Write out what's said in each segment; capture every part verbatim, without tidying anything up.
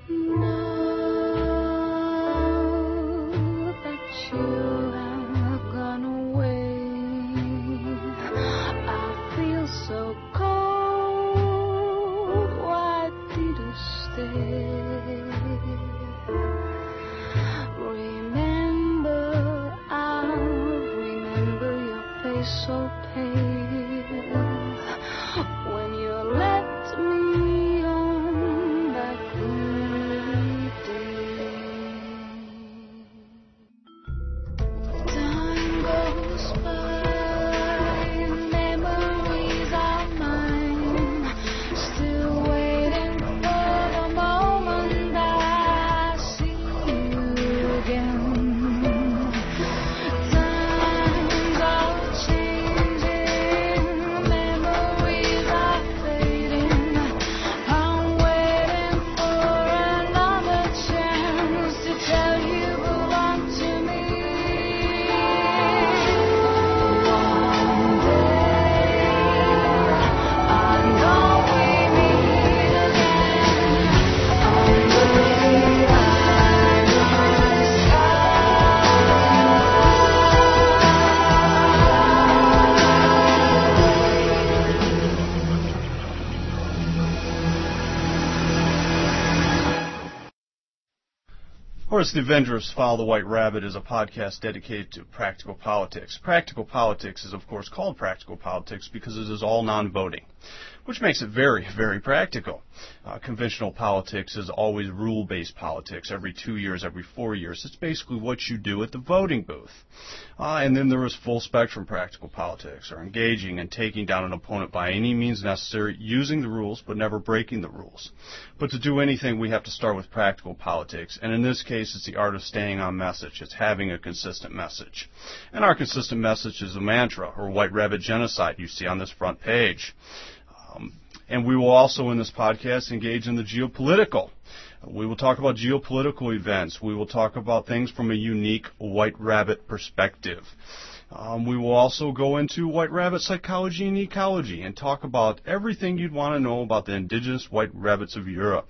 Horace the Avenger's Follow the White Rabbit is a podcast dedicated to practical politics. Practical politics is, of course, called practical politics because it is all non-voting, which makes it very, very practical. Uh, conventional politics is always rule-based politics, every two years, every four years. It's basically what you do at the voting booth. Uh, and then there is full-spectrum practical politics, or engaging and taking down an opponent by any means necessary, using the rules but never breaking the rules. But to do anything, we have to start with practical politics, and in this case, it's the art of staying on message. It's having a consistent message. And our consistent message is a mantra, or White Rabbit Genocide, you see on this front page. Um, and we will also, in this podcast, engage in the geopolitical. We will talk about geopolitical events. We will talk about things from a unique White Rabbit perspective. Um, we will also go into White Rabbit psychology and ecology and talk about everything you'd want to know about the indigenous White Rabbits of Europe.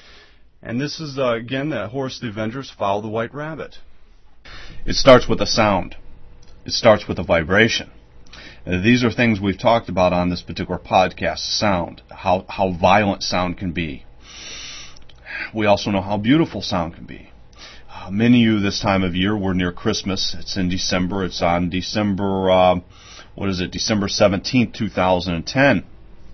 And this is, uh, again, the Horace the Avenger's Follow the White Rabbit. It starts with a sound. It starts with a vibration. Uh, these are things we've talked about on this particular podcast, sound, how, how violent sound can be. We also know how beautiful sound can be. Uh, many of you this time of year, we're near Christmas. It's in December. It's on December, uh, what is it, December seventeenth, two thousand ten.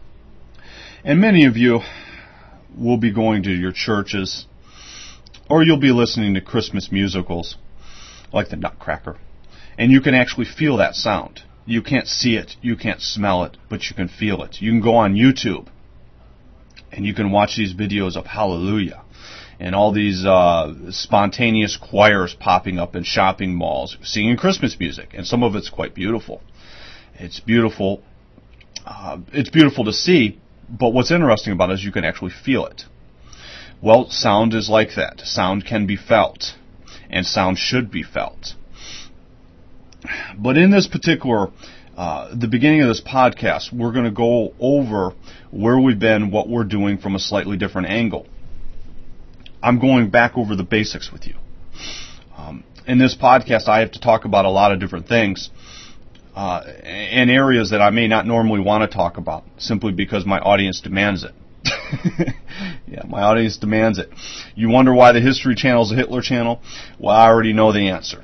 And many of you will be going to your churches, or you'll be listening to Christmas musicals like the Nutcracker. And you can actually feel that sound. You can't see it, you can't smell it, but you can feel it. You can go on YouTube and you can watch these videos of Hallelujah and all these uh, spontaneous choirs popping up in shopping malls singing Christmas music, and some of it's quite beautiful. It's beautiful. Uh, it's beautiful to see, but what's interesting about it is you can actually feel it. Well, sound is like that. Sound can be felt, and sound should be felt. But in this particular, uh, the beginning of this podcast, we're going to go over where we've been, what we're doing from a slightly different angle. I'm going back over the basics with you. Um, in this podcast, I have to talk about a lot of different things uh, in areas that I may not normally want to talk about, simply because my audience demands it. Yeah, my audience demands it. You wonder why the History Channel is a Hitler channel? Well, I already know the answer.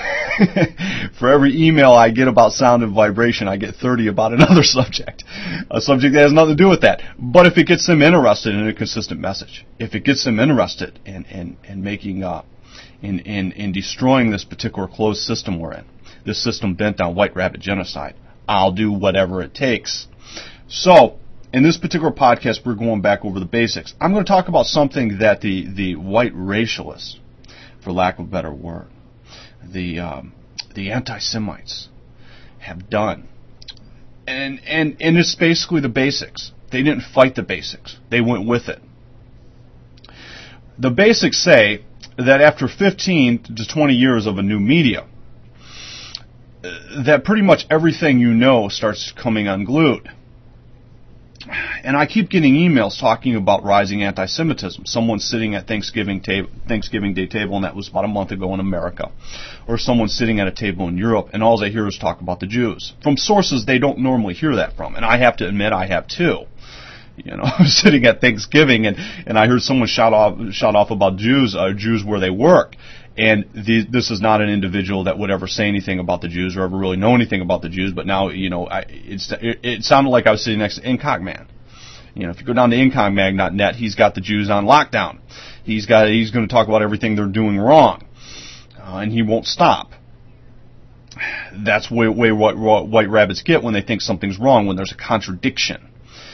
For every email I get about sound and vibration, I get thirty about another subject, a subject that has nothing to do with that. But if it gets them interested in a consistent message, if it gets them interested in in, in making uh, in, in in destroying this particular closed system we're in, this system bent on White Rabbit genocide, I'll do whatever it takes. So, in this particular podcast, we're going back over the basics. I'm going to talk about something that the the white racialists, for lack of a better word, the um, the anti-Semites have done. And, and and it's basically the basics. They didn't fight the basics. They went with it. The basics say that after fifteen to twenty years of a new media, that pretty much everything you know starts coming unglued. And I keep getting emails talking about rising anti-Semitism. Someone sitting at Thanksgiving ta- Thanksgiving Day table, and that was about a month ago in America. Or someone sitting at a table in Europe, and all they hear is talk about the Jews. From sources they don't normally hear that from. And I have to admit, I have too. You know, sitting at Thanksgiving, and, and I heard someone shout off, shout off about Jews, uh, Jews where they work. And the, this is not an individual that would ever say anything about the Jews or ever really know anything about the Jews. But now, you know, I, it's, it, it sounded like I was sitting next to Incogman. You know, if you go down to incogmag dot net, he's got the Jews on lockdown. He's got, he's going to talk about everything they're doing wrong, uh, and he won't stop. That's way, way what, what white rabbits get when they think something's wrong, when there's a contradiction.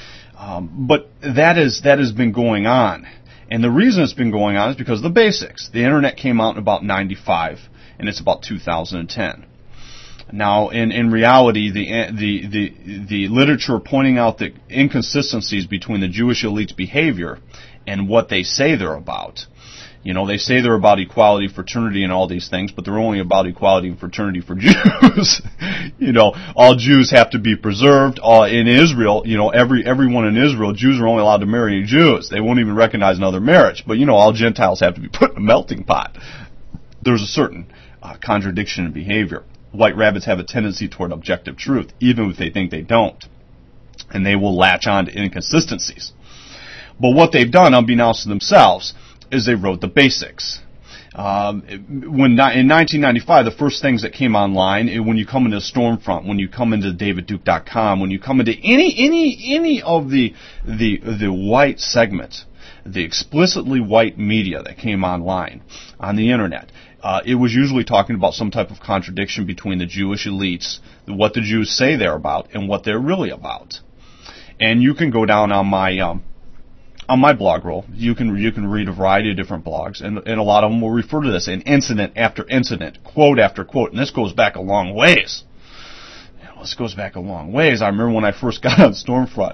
Um, but that is that has been going on. And the reason it's been going on is because of the basics. The Internet came out in about ninety-five, and it's about two thousand ten. Now, in, in reality, the, the, the, the literature pointing out the inconsistencies between the Jewish elite's behavior and what they say they're about. You know, they say they're about equality, fraternity, and all these things, but they're only about equality and fraternity for Jews. You know, all Jews have to be preserved. All, in Israel, you know, every everyone in Israel, Jews are only allowed to marry Jews. They won't even recognize another marriage. But, you know, all Gentiles have to be put in a melting pot. There's a certain uh, contradiction in behavior. White rabbits have a tendency toward objective truth, even if they think they don't. And they will latch on to inconsistencies. But what they've done, unbeknownst to themselves, is they wrote the basics. Um, when in nineteen ninety-five, the first things that came online, when you come into Stormfront, when you come into david duke dot com, when you come into any any any of the the the white segments, the explicitly white media that came online on the Internet, uh, it was usually talking about some type of contradiction between the Jewish elites, what the Jews say they're about, and what they're really about. And you can go down on my um, on my blog roll. You can you can read a variety of different blogs, and and a lot of them will refer to this in incident after incident, quote after quote, and this goes back a long ways. This goes back a long ways. I remember when I first got on Stormfront,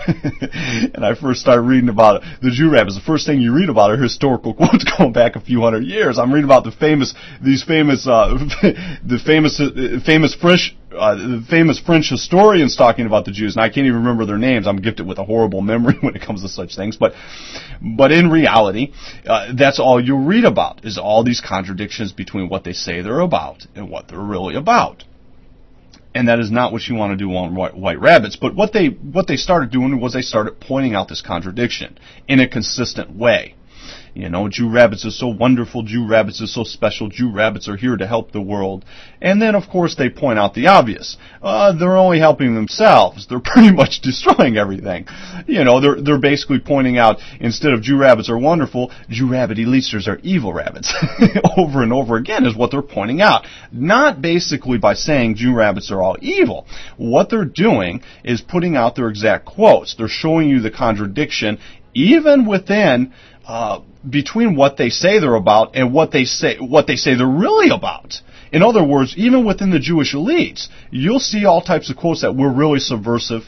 and I first started reading about the Jew rabbits. The first thing you read about are historical quotes going back a few hundred years. I'm reading about the famous, these famous, uh, the famous, uh, famous French, uh, the famous French historians talking about the Jews, and I can't even remember their names. I'm gifted with a horrible memory when it comes to such things. But, but in reality, uh, that's all you read about is all these contradictions between what they say they're about and what they're really about. And that is not what you want to do on white, white rabbits. But what they what they started doing was they started pointing out this contradiction in a consistent way. You know, Jew rabbits are so wonderful, Jew rabbits are so special, Jew rabbits are here to help the world. And then, of course, they point out the obvious. Uh, they're only helping themselves. They're pretty much destroying everything. You know, they're they're basically pointing out, instead of Jew rabbits are wonderful, Jew rabbit elitisters are evil rabbits. Over and over again is what they're pointing out. Not basically by saying Jew rabbits are all evil. What they're doing is putting out their exact quotes. They're showing you the contradiction even within Uh, between what they say they're about and what they say what they say they're really about. In other words, even within the Jewish elites, you'll see all types of quotes that we're really subversive,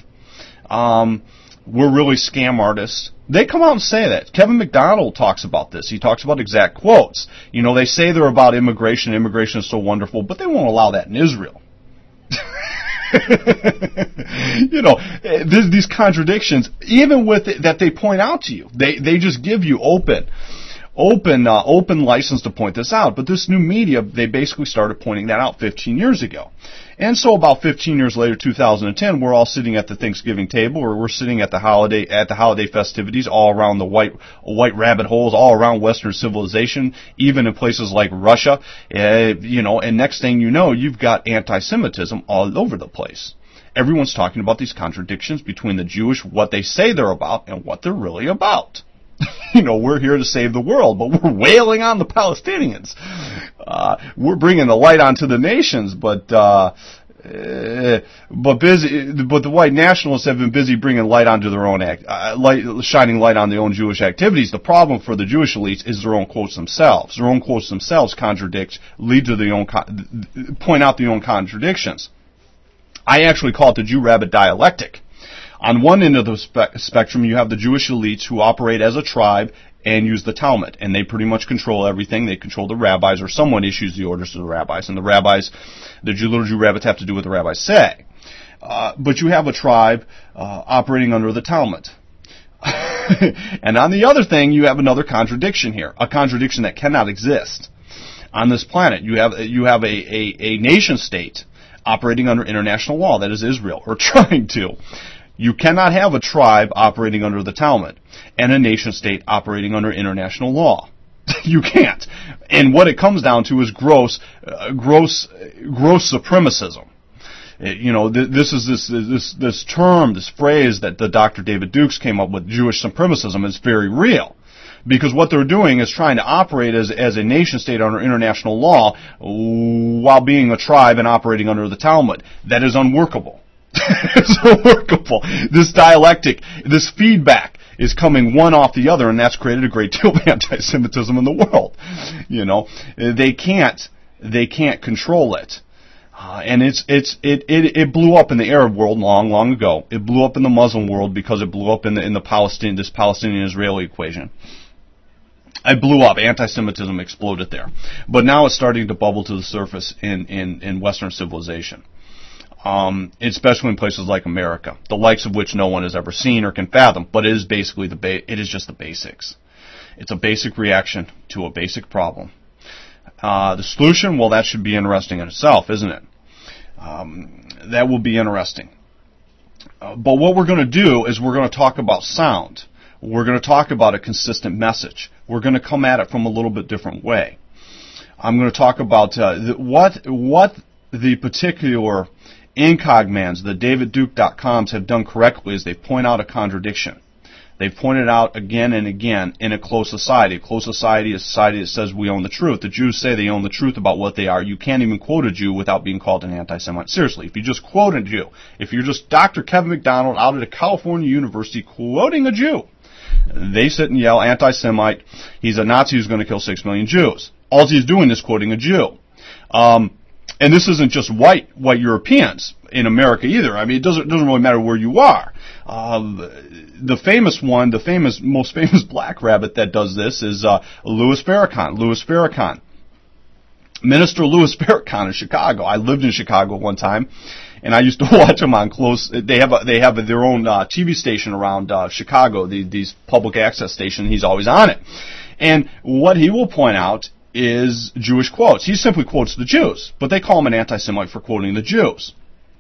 um, we're really scam artists. They come out and say that. Kevin McDonald talks about this. He talks about exact quotes. You know, they say they're about immigration. Immigration is so wonderful, but they won't allow that in Israel. You know, these contradictions, even with it, that they point out to you, they they just give you open, open, uh, open license to point this out. But this new media, they basically started pointing that out fifteen years ago. And so about fifteen years later, two thousand ten, we're all sitting at the Thanksgiving table, or we're sitting at the holiday at the holiday festivities, all around the white white rabbit holes, all around Western civilization, even in places like Russia. Uh, you know, and next thing you know, you've got anti-Semitism all over the place. Everyone's talking about these contradictions between the Jewish, what they say they're about, and what they're really about. You know, we're here to save the world, but we're wailing on the Palestinians. Uh, we're bringing the light onto the nations, but uh, uh, but busy, but the white nationalists have been busy bringing light onto their own act, uh, light, shining light on their own Jewish activities. The problem for the Jewish elites is their own quotes themselves. Their own quotes themselves contradict, lead to their own, point out their own contradictions. I actually call it the Jew rabbit dialectic. On one end of the spe- spectrum, you have the Jewish elites who operate as a tribe and use the Talmud, and they pretty much control everything. They control the rabbis, or someone issues the orders to the rabbis, and the rabbis, the Jew, little Jew rabbits, have to do what the rabbis say. Uh, but you have a tribe uh, operating under the Talmud. And on the other thing, you have another contradiction here, a contradiction that cannot exist on this planet. You have you have a, a, a nation state operating under international law, that is Israel, or trying to. You cannot have a tribe operating under the Talmud and a nation state operating under international law. You can't. And what it comes down to is gross, uh, gross, gross supremacism. You know, th- this is this this this term, this phrase that the Doctor David Dukes came up with, Jewish supremacism, is very real. Because what they're doing is trying to operate as as a nation state under international law while being a tribe and operating under the Talmud. That is unworkable. It's unworkable. This dialectic, this feedback is coming one off the other, and that's created a great deal of anti-Semitism in the world. You know, they can't they can't control it. Uh, and it's it's it, it it blew up in the Arab world long long ago. It blew up in the Muslim world because it blew up in the in the Palestinian this Palestinian-Israeli equation. It blew up. Anti-Semitism exploded there, but now it's starting to bubble to the surface in in, in Western civilization, um, especially in places like America, the likes of which no one has ever seen or can fathom. But it is basically the ba- it is just the basics. It's a basic reaction to a basic problem. Uh, the solution, well, that should be interesting in itself, isn't it? Um, that will be interesting. Uh, but what we're going to do is we're going to talk about sound. We're going to talk about a consistent message. We're going to come at it from a little bit different way. I'm going to talk about uh, the, what what the particular incogmans, the david duke dot coms, have done correctly is they point out a contradiction. They've pointed out again and again in a closed society. A closed society is a society that says we own the truth. The Jews say they own the truth about what they are. You can't even quote a Jew without being called an anti-Semite. Seriously, if you just quote a Jew, if you're just Doctor Kevin McDonald out at a California university quoting a Jew, they sit and yell, anti-Semite, he's a Nazi who's going to kill six million Jews. All he's doing is quoting a Jew. Um, and this isn't just white white Europeans in America either. I mean, it doesn't doesn't really matter where you are. Um, the famous one, the famous, most famous black rabbit that does this is uh, Louis Farrakhan. Louis Farrakhan, Minister Louis Farrakhan in Chicago. I lived in Chicago one time, and I used to watch him on close. They have a, they have a, their own uh, T V station around uh, Chicago. The, these public access station. He's always on it, and what he will point out is Jewish quotes. He simply quotes the Jews, but they call him an anti-Semite for quoting the Jews.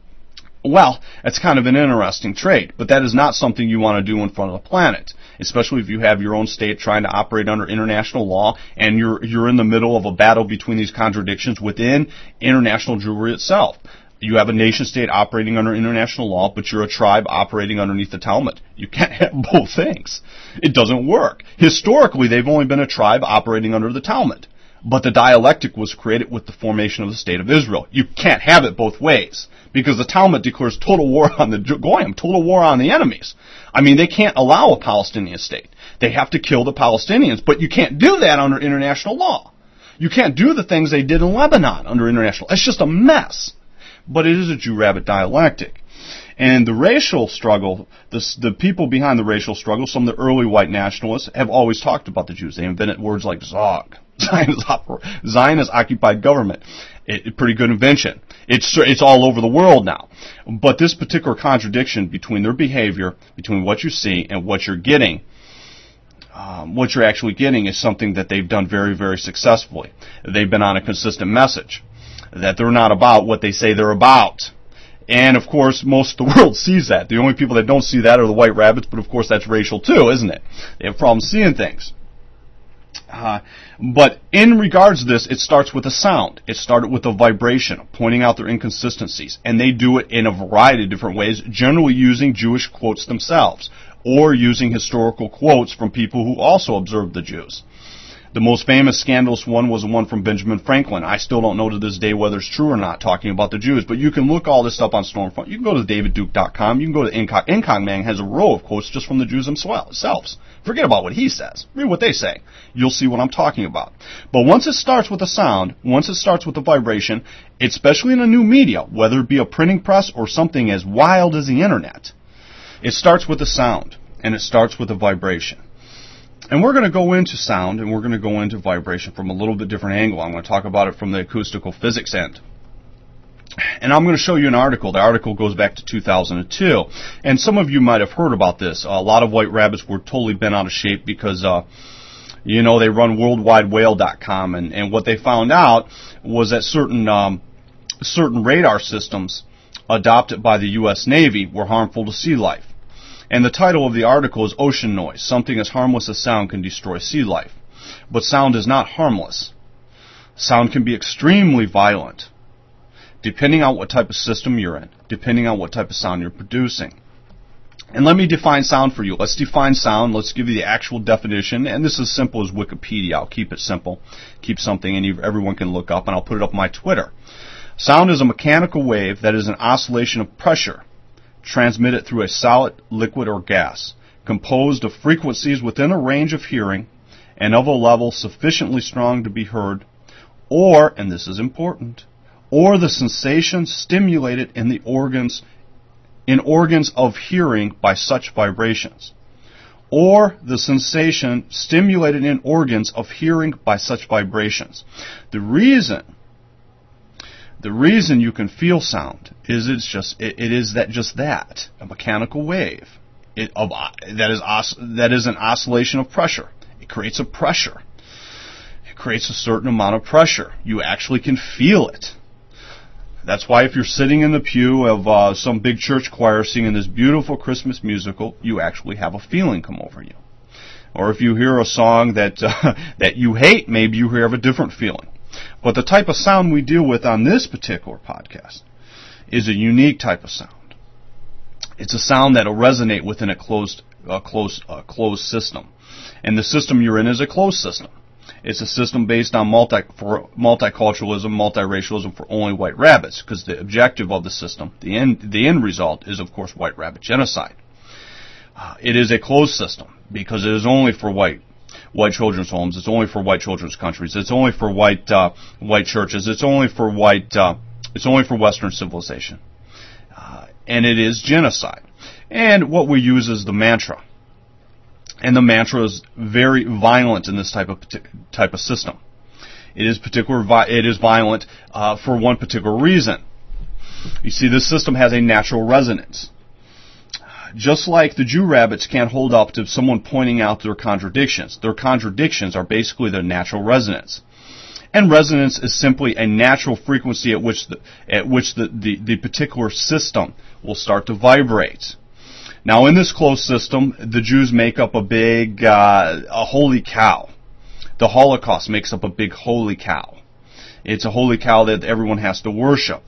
Well, that's kind of an interesting trait, but that is not something you want to do in front of the planet, especially if you have your own state trying to operate under international law and you're you're in the middle of a battle between these contradictions within international Jewry itself. You have a nation state operating under international law, but you're a tribe operating underneath the Talmud. You can't have both things. It doesn't work. Historically, they've only been a tribe operating under the Talmud, but the dialectic was created with the formation of the State of Israel. You can't have it both ways, because the Talmud declares total war on the Goyim, total war on the enemies. I mean, they can't allow a Palestinian state. They have to kill the Palestinians, but you can't do that under international law. You can't do the things they did in Lebanon under international. It's just a mess. But it is a Jew-rabbit dialectic. And the racial struggle, the, the people behind the racial struggle, some of the early white nationalists, have always talked about the Jews. They invented words like Zog, Zionist, Zionist occupied government. It, it, pretty good invention. It's it's all over the world now. But this particular contradiction between their behavior, between what you see and what you're getting, um, what you're actually getting is something that they've done very, very successfully. They've been on a consistent message that they're not about what they say they're about. And, of course, most of the world sees that. The only people that don't see that are the white rabbits, but, of course, that's racial, too, isn't it? They have problems seeing things. Uh, but in regards to this, it starts with a sound. It started with a vibration, pointing out their inconsistencies. And they do it in a variety of different ways, generally using Jewish quotes themselves, or using historical quotes from people who also observed the Jews. The most famous scandalous one was the one from Benjamin Franklin. I still don't know to this day whether it's true or not, talking about the Jews. But you can look all this up on Stormfront. You can go to david duke dot com. You can go to Incog. Incogman has a row of quotes just from the Jews themselves. Forget about what he says. Read what they say. You'll see what I'm talking about. But once it starts with a sound, once it starts with a vibration, especially in a new media, whether it be a printing press or something as wild as the Internet, it starts with a sound, and it starts with a vibration. And we're going to go into sound, and we're going to go into vibration from a little bit different angle. I'm going to talk about it from the acoustical physics end. And I'm going to show you an article. The article goes back to two thousand two. And some of you might have heard about this. A lot of white rabbits were totally bent out of shape because, uh, you know, they run world wide whale dot com. And, and what they found out was that certain, um, certain radar systems adopted by the U S Navy were harmful to sea life. And the title of the article is Ocean Noise. Something as harmless as sound can destroy sea life. But sound is not harmless. Sound can be extremely violent, depending on what type of system you're in, depending on what type of sound you're producing. And let me define sound for you. Let's define sound. Let's give you the actual definition. And this is as simple as Wikipedia. I'll keep it simple. Keep something any, everyone can look up, and I'll put it up on my Twitter. Sound is a mechanical wave that is an oscillation of pressure transmitted through a solid, liquid, or gas, composed of frequencies within a range of hearing and of a level sufficiently strong to be heard, or, and this is important, or the sensation stimulated in the organs, in organs of hearing by such vibrations, or the sensation stimulated in organs of hearing by such vibrations. The reason The reason you can feel sound is it's just it, it is that just that a mechanical wave it, of that is os, that is an oscillation of pressure. It creates a pressure. It creates a certain amount of pressure. You actually can feel it. That's why if you're sitting in the pew of uh, some big church choir singing this beautiful Christmas musical, you actually have a feeling come over you. Or if you hear a song that uh, that you hate, maybe you have a different feeling. But the type of sound we deal with on this particular podcast is a unique type of sound. It's a sound that will resonate within a closed, uh, closed, uh, closed system. And the system you're in is a closed system. It's a system based on multi, for multiculturalism, multiracialism for only white rabbits, because the objective of the system, the end, the end result is, of course, white rabbit genocide. Uh, it is a closed system because it is only for white white children's homes. It's only for white children's countries. It's only for white uh, white churches. It's only for white. Uh, it's only for Western civilization, uh, and it is genocide. And what we use is the mantra, and the mantra is very violent in this type of type of system. It is particular. Vi- it is violent uh, for one particular reason. You see, this system has a natural resonance. Just like the Jew rabbits can't hold up to someone pointing out their contradictions. Their contradictions are basically their natural resonance. And resonance is simply a natural frequency at which the, at which the, the, the particular system will start to vibrate. Now, in this closed system, the Jews make up a big, uh, a holy cow. The Holocaust makes up a big holy cow. It's a holy cow that everyone has to worship.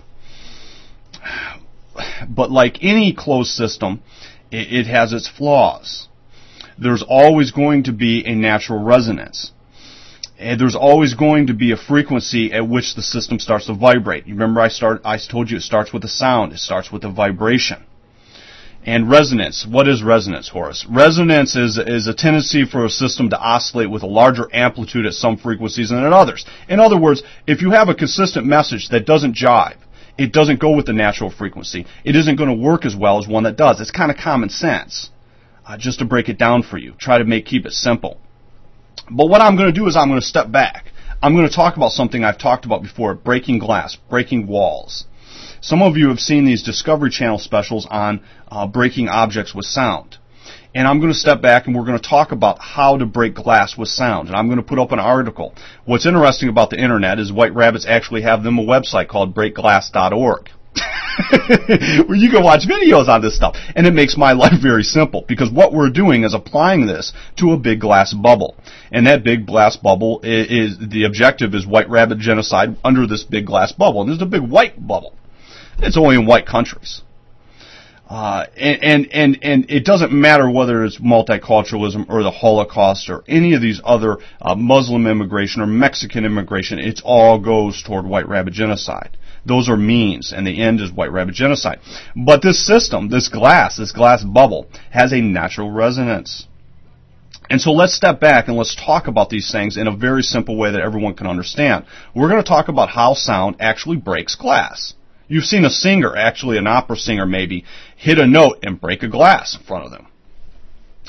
But like any closed system, it has its flaws. There's always going to be a natural resonance. And there's always going to be a frequency at which the system starts to vibrate. You remember I start, I told you it starts with a sound. It starts with a vibration. And resonance. What is resonance, Horace? Resonance is, is a tendency for a system to oscillate with a larger amplitude at some frequencies than at others. In other words, if you have a consistent message that doesn't jive, it doesn't go with the natural frequency, it isn't going to work as well as one that does. It's kind of common sense. Uh, just to break it down for you. Try to make keep it simple. But what I'm going to do is I'm going to step back. I'm going to talk about something I've talked about before, breaking glass, breaking walls. Some of you have seen these Discovery Channel specials on uh, breaking objects with sound. And I'm going to step back and we're going to talk about how to break glass with sound. And I'm going to put up an article. What's interesting about the internet is white rabbits actually have them a website called break glass dot org. Where you can watch videos on this stuff. And it makes my life very simple because what we're doing is applying this to a big glass bubble. And that big glass bubble is, is the objective is white rabbit genocide under this big glass bubble. And there's a big white bubble. It's only in white countries. Uh, and, and, and, and it doesn't matter whether it's multiculturalism or the Holocaust or any of these other uh, Muslim immigration or Mexican immigration. It all goes toward white rabbit genocide. Those are means, and the end is white rabbit genocide. But this system, this glass, this glass bubble, has a natural resonance. And so let's step back and let's talk about these things in a very simple way that everyone can understand. We're going to talk about how sound actually breaks glass. You've seen a singer, actually an opera singer maybe, hit a note and break a glass in front of them.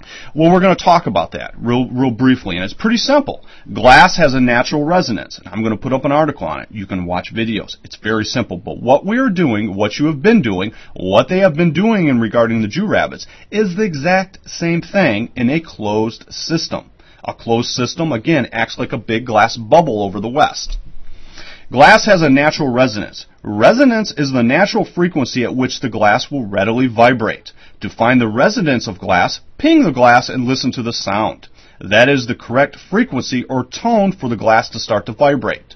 Well, we're going to talk about that real, real briefly, and it's pretty simple. Glass has a natural resonance. I'm going to put up an article on it. You can watch videos. It's very simple. But what we are doing, what you have been doing, what they have been doing in regarding the Jew rabbits, is the exact same thing in a closed system. A closed system, again, acts like a big glass bubble over the West. Glass has a natural resonance. Resonance is the natural frequency at which the glass will readily vibrate. To find the resonance of glass, ping the glass and listen to the sound. That is the correct frequency or tone for the glass to start to vibrate.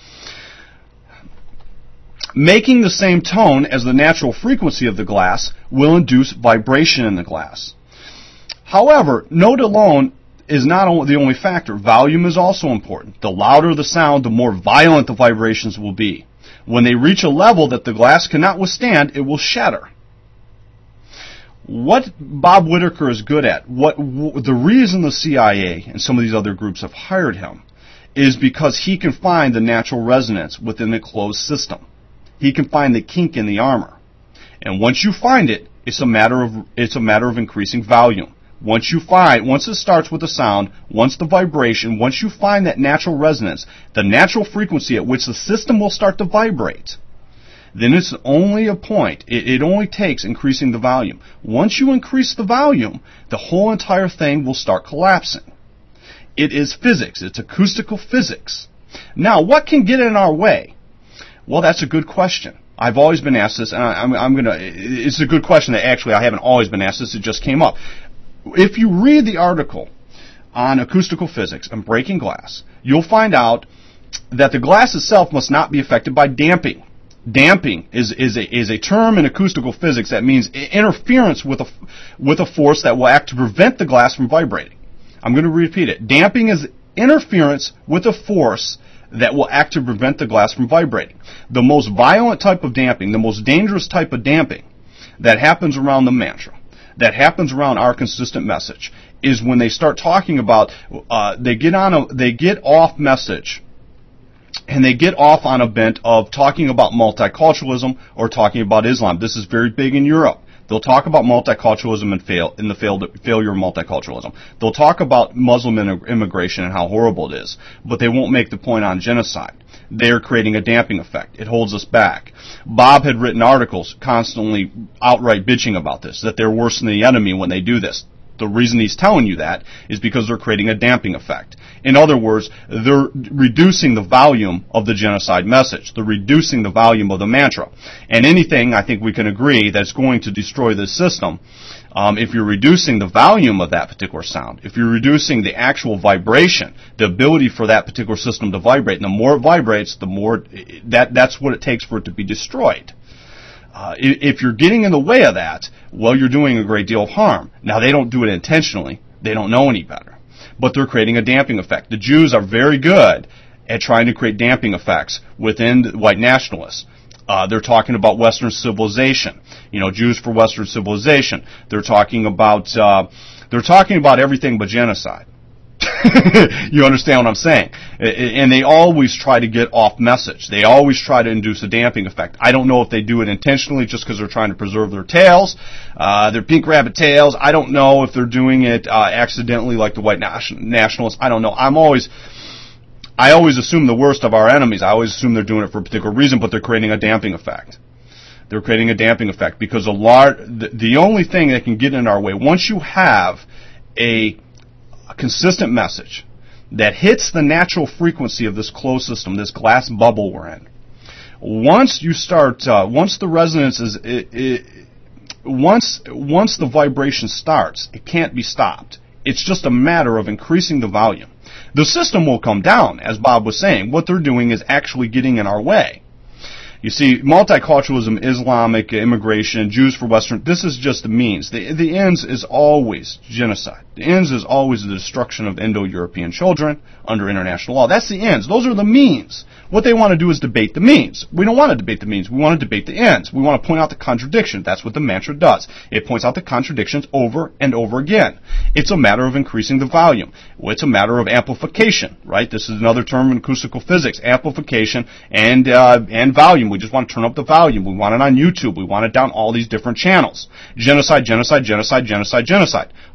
Making the same tone as the natural frequency of the glass will induce vibration in the glass. However, note alone is not the only factor. Volume is also important. The louder the sound, the more violent the vibrations will be. When they reach a level that the glass cannot withstand, it will shatter. What Bob Whitaker is good at, what the reason the C I A and some of these other groups have hired him, is because he can find the natural resonance within a closed system. He can find the kink in the armor. And once you find it, it's a matter of it's a matter of increasing volume. Once you find, once it starts with the sound, once the vibration, once you find that natural resonance, the natural frequency at which the system will start to vibrate, then it's only a point. It, it only takes increasing the volume. Once you increase the volume, the whole entire thing will start collapsing. It is physics. It's acoustical physics. Now, what can get in our way? Well, that's a good question. I've always been asked this, and I, I'm, I'm going to, it's a good question that actually I haven't always been asked this, it just came up. If you read the article on acoustical physics and breaking glass, you'll find out that the glass itself must not be affected by damping. Damping is, is, a, is a term in acoustical physics that means interference with a, with a force that will act to prevent the glass from vibrating. I'm going to repeat it. Damping is interference with a force that will act to prevent the glass from vibrating. The most violent type of damping, the most dangerous type of damping that happens around the mantra, that happens around our consistent message, is when they start talking about, uh, they get on a, they get off message, and they get off on a bent of talking about multiculturalism or talking about Islam. This is very big in Europe. They'll talk about multiculturalism and fail in the failed, failure of multiculturalism. They'll talk about Muslim immigration and how horrible it is, but they won't make the point on genocide. They're creating a damping effect. It holds us back. Bob had written articles constantly outright bitching about this, that they're worse than the enemy when they do this. The reason he's telling you that is because they're creating a damping effect. In other words, they're reducing the volume of the genocide message. They're reducing the volume of the mantra. And anything, I think we can agree, that's going to destroy this system, um, if you're reducing the volume of that particular sound, if you're reducing the actual vibration, the ability for that particular system to vibrate, and the more it vibrates, the more, that, that's what it takes for it to be destroyed. Uh, if you're getting in the way of that, well, you're doing a great deal of harm. Now, they don't do it intentionally. They don't know any better. But they're creating a damping effect. The Jews are very good at trying to create damping effects within white nationalists. Uh, they're talking about Western civilization. You know, Jews for Western civilization. They're talking about, uh, they're talking about everything but genocide. You understand what I'm saying? And they always try to get off message. They always try to induce a damping effect. I don't know if they do it intentionally just because they're trying to preserve their tails, uh, their pink rabbit tails. I don't know if they're doing it uh, accidentally like the white nationalists. I don't know. I'm always, I always assume the worst of our enemies. I always assume they're doing it for a particular reason, but they're creating a damping effect. They're creating a damping effect because a lar- the, the only thing that can get in our way, once you have a A consistent message that hits the natural frequency of this closed system, this glass bubble we're in. Once you start, uh, once the resonance is, it, it, once once the vibration starts, it can't be stopped. It's just a matter of increasing the volume. The system will come down, as Bob was saying. What they're doing is actually getting in our way. You see, multiculturalism, Islamic immigration, Jews for Western, this is just the means. The, the ends is always genocide. The ends is always the destruction of Indo-European children under international law. That's the ends. Those are the means. What they want to do is debate the means. We don't want to debate the means. We want to debate the ends. We want to point out the contradiction. That's what the mantra does. It points out the contradictions over and over again. It's a matter of increasing the volume. It's a matter of amplification, right? This is another term in acoustical physics, amplification and uh, and volume. We just want to turn up the volume. We want it on YouTube. We want it down all these different channels. Genocide, genocide, genocide, genocide, genocide.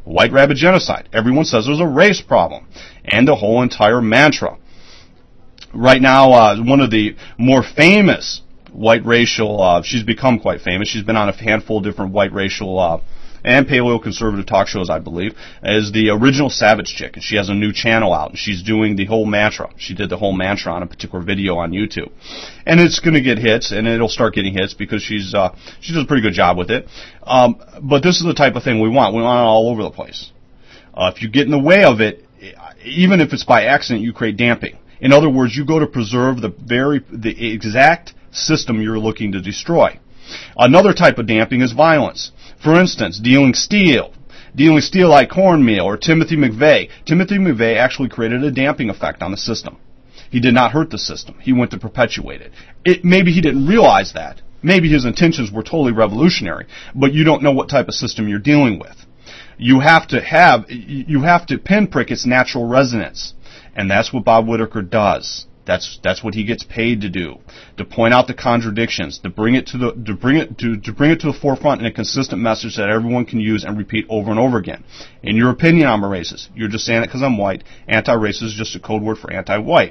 White rabbit genocide. Everyone says there's a race problem. And the whole entire mantra. Right now, uh, one of the more famous white racial, uh, she's become quite famous. She's been on a handful of different white racial uh, and paleo-conservative talk shows, I believe, is the original Savage Chick. And she has a new channel out, and she's doing the whole mantra. She did the whole mantra on a particular video on YouTube. And it's going to get hits, and it'll start getting hits because she's uh, she does a pretty good job with it. Um, but this is the type of thing we want. We want it all over the place. Uh, if you get in the way of it, even if it's by accident, you create damping. In other words, you go to preserve the very the exact system you're looking to destroy. Another type of damping is violence. For instance, dealing steel, dealing steel like cornmeal, or Timothy McVeigh. Timothy McVeigh actually created a damping effect on the system. He did not hurt the system. He went to perpetuate it. It maybe he didn't realize that. Maybe his intentions were totally revolutionary, but you don't know what type of system you're dealing with. You have to have, you have to pinprick its natural resonance. And that's what Bob Whitaker does. That's that's what he gets paid to do, to point out the contradictions, to bring it to the to bring it to to bring it to the forefront in a consistent message that everyone can use and repeat over and over again. In your opinion, I'm a racist. You're just saying it because I'm white. Anti-racist is just a code word for anti-white.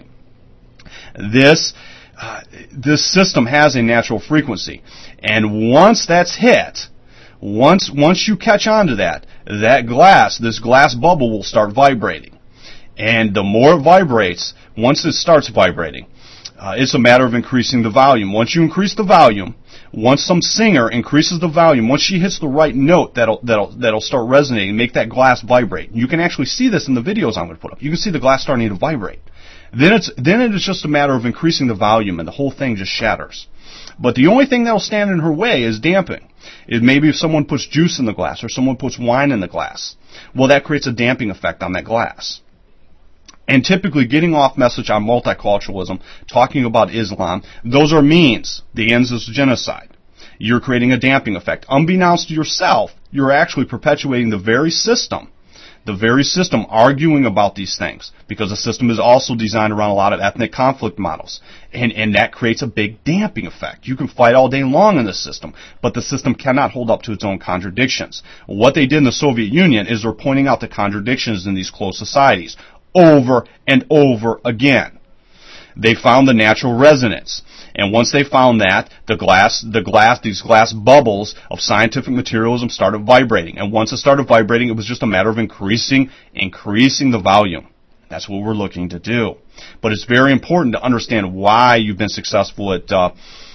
This uh, this system has a natural frequency, and once that's hit, once once you catch on to that, that glass, this glass bubble will start vibrating. And the more it vibrates, once it starts vibrating, uh, it's a matter of increasing the volume. Once you increase the volume, once some singer increases the volume, once she hits the right note, that'll that'll that'll start resonating and make that glass vibrate. You can actually see this in the videos I'm going to put up. You can see the glass starting to vibrate. Then it's then it is just a matter of increasing the volume, and the whole thing just shatters. But the only thing that'll stand in her way is damping. It maybe if someone puts juice in the glass or someone puts wine in the glass. Well, that creates a damping effect on that glass. And typically getting off message on multiculturalism, talking about Islam, those are means. The ends is genocide. You're creating a damping effect. Unbeknownst to yourself, you're actually perpetuating the very system, the very system arguing about these things, because the system is also designed around a lot of ethnic conflict models. And, and that creates a big damping effect. You can fight all day long in this system, but the system cannot hold up to its own contradictions. What they did in the Soviet Union is they're pointing out the contradictions in these closed societies over and over again. They found the natural resonance. And once they found that, the glass, the glass, these glass bubbles of scientific materialism started vibrating. And once it started vibrating, it was just a matter of increasing, increasing the volume. That's what we're looking to do. But it's very important to understand why you've been successful at, uh,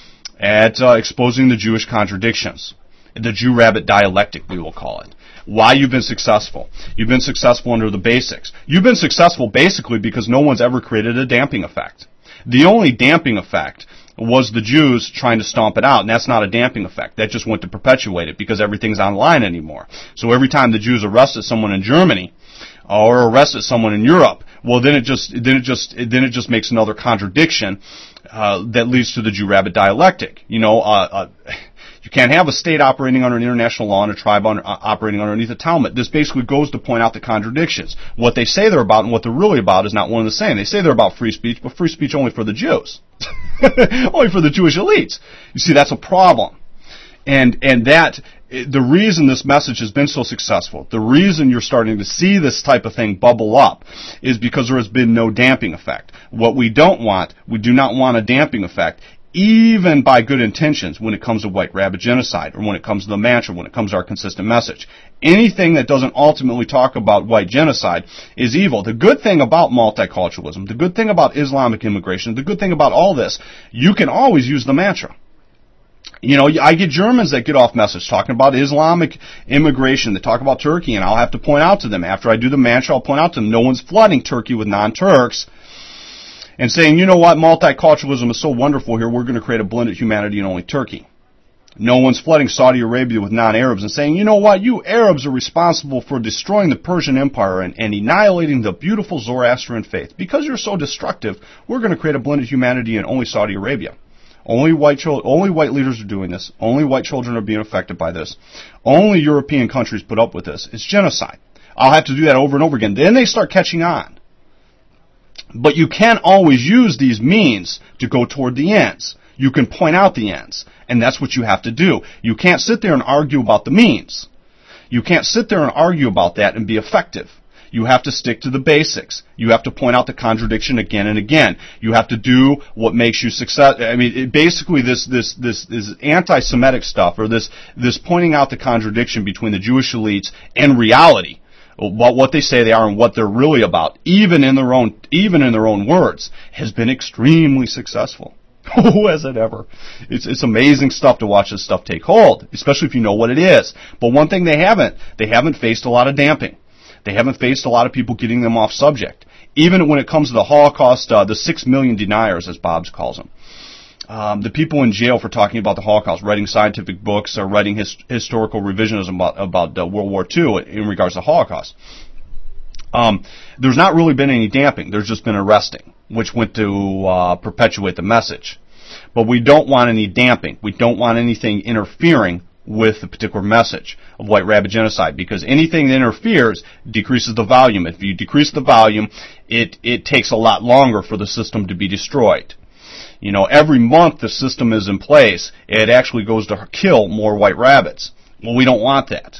at uh, exposing the Jewish contradictions. The Jew-rabbit dialectic, we will call it. Why you've been successful. You've been successful under the basics. You've been successful basically because no one's ever created a damping effect. The only damping effect was the Jews trying to stomp it out, and that's not a damping effect. That just went to perpetuate it because everything's online anymore. So every time the Jews arrested someone in Germany or arrested someone in Europe, well, then it just then it just then it just makes another contradiction uh, that leads to the Jew-rabbit dialectic. You know. Uh, uh, You can't have a state operating under an international law and a tribe under, uh, operating underneath a Talmud. This basically goes to point out the contradictions. What they say they're about and what they're really about is not one and the same. They say they're about free speech, but free speech only for the Jews. Only for the Jewish elites. You see, that's a problem. And, and that, the reason this message has been so successful, the reason you're starting to see this type of thing bubble up, is because there has been no damping effect. What we don't want, we do not want a damping effect, even by good intentions, when it comes to white rabbit genocide, or when it comes to the mantra, when it comes to our consistent message. Anything that doesn't ultimately talk about white genocide is evil. The good thing about multiculturalism, the good thing about Islamic immigration, the good thing about all this, you can always use the mantra. You know, I get Germans that get off message talking about Islamic immigration. They talk about Turkey, and I'll have to point out to them, after I do the mantra, I'll point out to them, no one's flooding Turkey with non-Turks, and saying, you know what, multiculturalism is so wonderful here, we're going to create a blended humanity in only Turkey. No one's flooding Saudi Arabia with non-Arabs and saying, you know what, you Arabs are responsible for destroying the Persian Empire and, and annihilating the beautiful Zoroastrian faith. Because you're so destructive, we're going to create a blended humanity in only Saudi Arabia. Only white children, only white leaders are doing this. Only white children are being affected by this. Only European countries put up with this. It's genocide. I'll have to do that over and over again. Then they start catching on. But you can't always use these means to go toward the ends. You can point out the ends, and that's what you have to do. You can't sit there and argue about the means. You can't sit there and argue about that and be effective. You have to stick to the basics. You have to point out the contradiction again and again. You have to do what makes you success. I mean, it, basically, this this this this anti-Semitic stuff, or this this pointing out the contradiction between the Jewish elites and reality, about what they say they are and what they're really about, even in their own even in their own words, has been extremely successful. Who has it ever? It's it's amazing stuff to watch this stuff take hold, especially if you know what it is. But one thing they haven't, they haven't faced a lot of damping. They haven't faced a lot of people getting them off subject. Even when it comes to the Holocaust, uh, the six million deniers, as Bobbs calls them. Um, the people in jail for talking about the Holocaust, writing scientific books, or writing his, historical revisionism about, about uh, World War Two in regards to the Holocaust. Um, there's not really been any damping. There's just been arresting, which went to uh, perpetuate the message. But we don't want any damping. We don't want anything interfering with the particular message of White Rabbit genocide, because anything that interferes decreases the volume. If you decrease the volume, it, it takes a lot longer for the system to be destroyed. You know, every month the system is in place, it actually goes to kill more white rabbits. Well, we don't want that.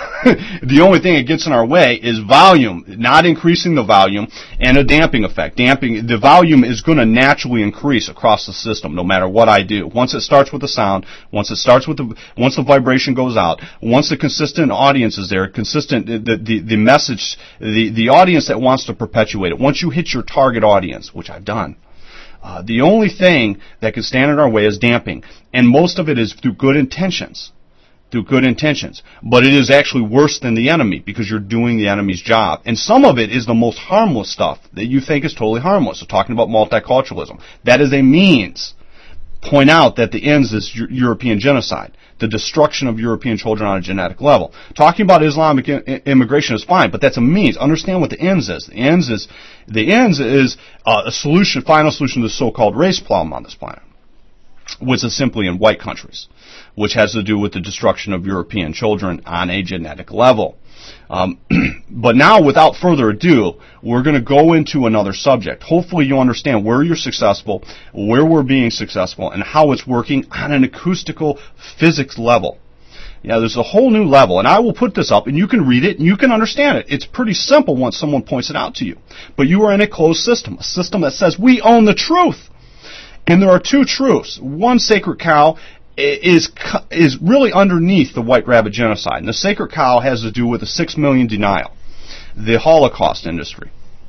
The only thing that gets in our way is volume, not increasing the volume, and a damping effect. Damping, the volume is going to naturally increase across the system, no matter what I do. Once it starts with the sound, once it starts with the, once the vibration goes out, once the consistent audience is there, consistent, the, the, the message, the, the audience that wants to perpetuate it, once you hit your target audience, which I've done, uh, the only thing that can stand in our way is damping. And most of it is through good intentions. Through good intentions. But it is actually worse than the enemy, because you're doing the enemy's job. And some of it is the most harmless stuff that you think is totally harmless. So talking about multiculturalism. That is a means. Point out that the ends is European genocide. The destruction of European children on a genetic level. Talking about Islamic immigration is fine, but that's a means. Understand what the ends is. The ends is, the ends is uh, a solution, final solution to the so-called race problem on this planet, which is simply in white countries, which has to do with the destruction of European children on a genetic level. Um, but now, without further ado, we're going to go into another subject. Hopefully you understand where you're successful, where we're being successful, and how it's working on an acoustical physics level. Yeah, there's a whole new level, and I will put this up, and you can read it, and you can understand it. It's pretty simple once someone points it out to you. But you are in a closed system, a system that says, we own the truth. And there are two truths. One sacred cow is is really underneath the White Rabbit genocide. And the sacred cow has to do with the six million denial, the Holocaust industry.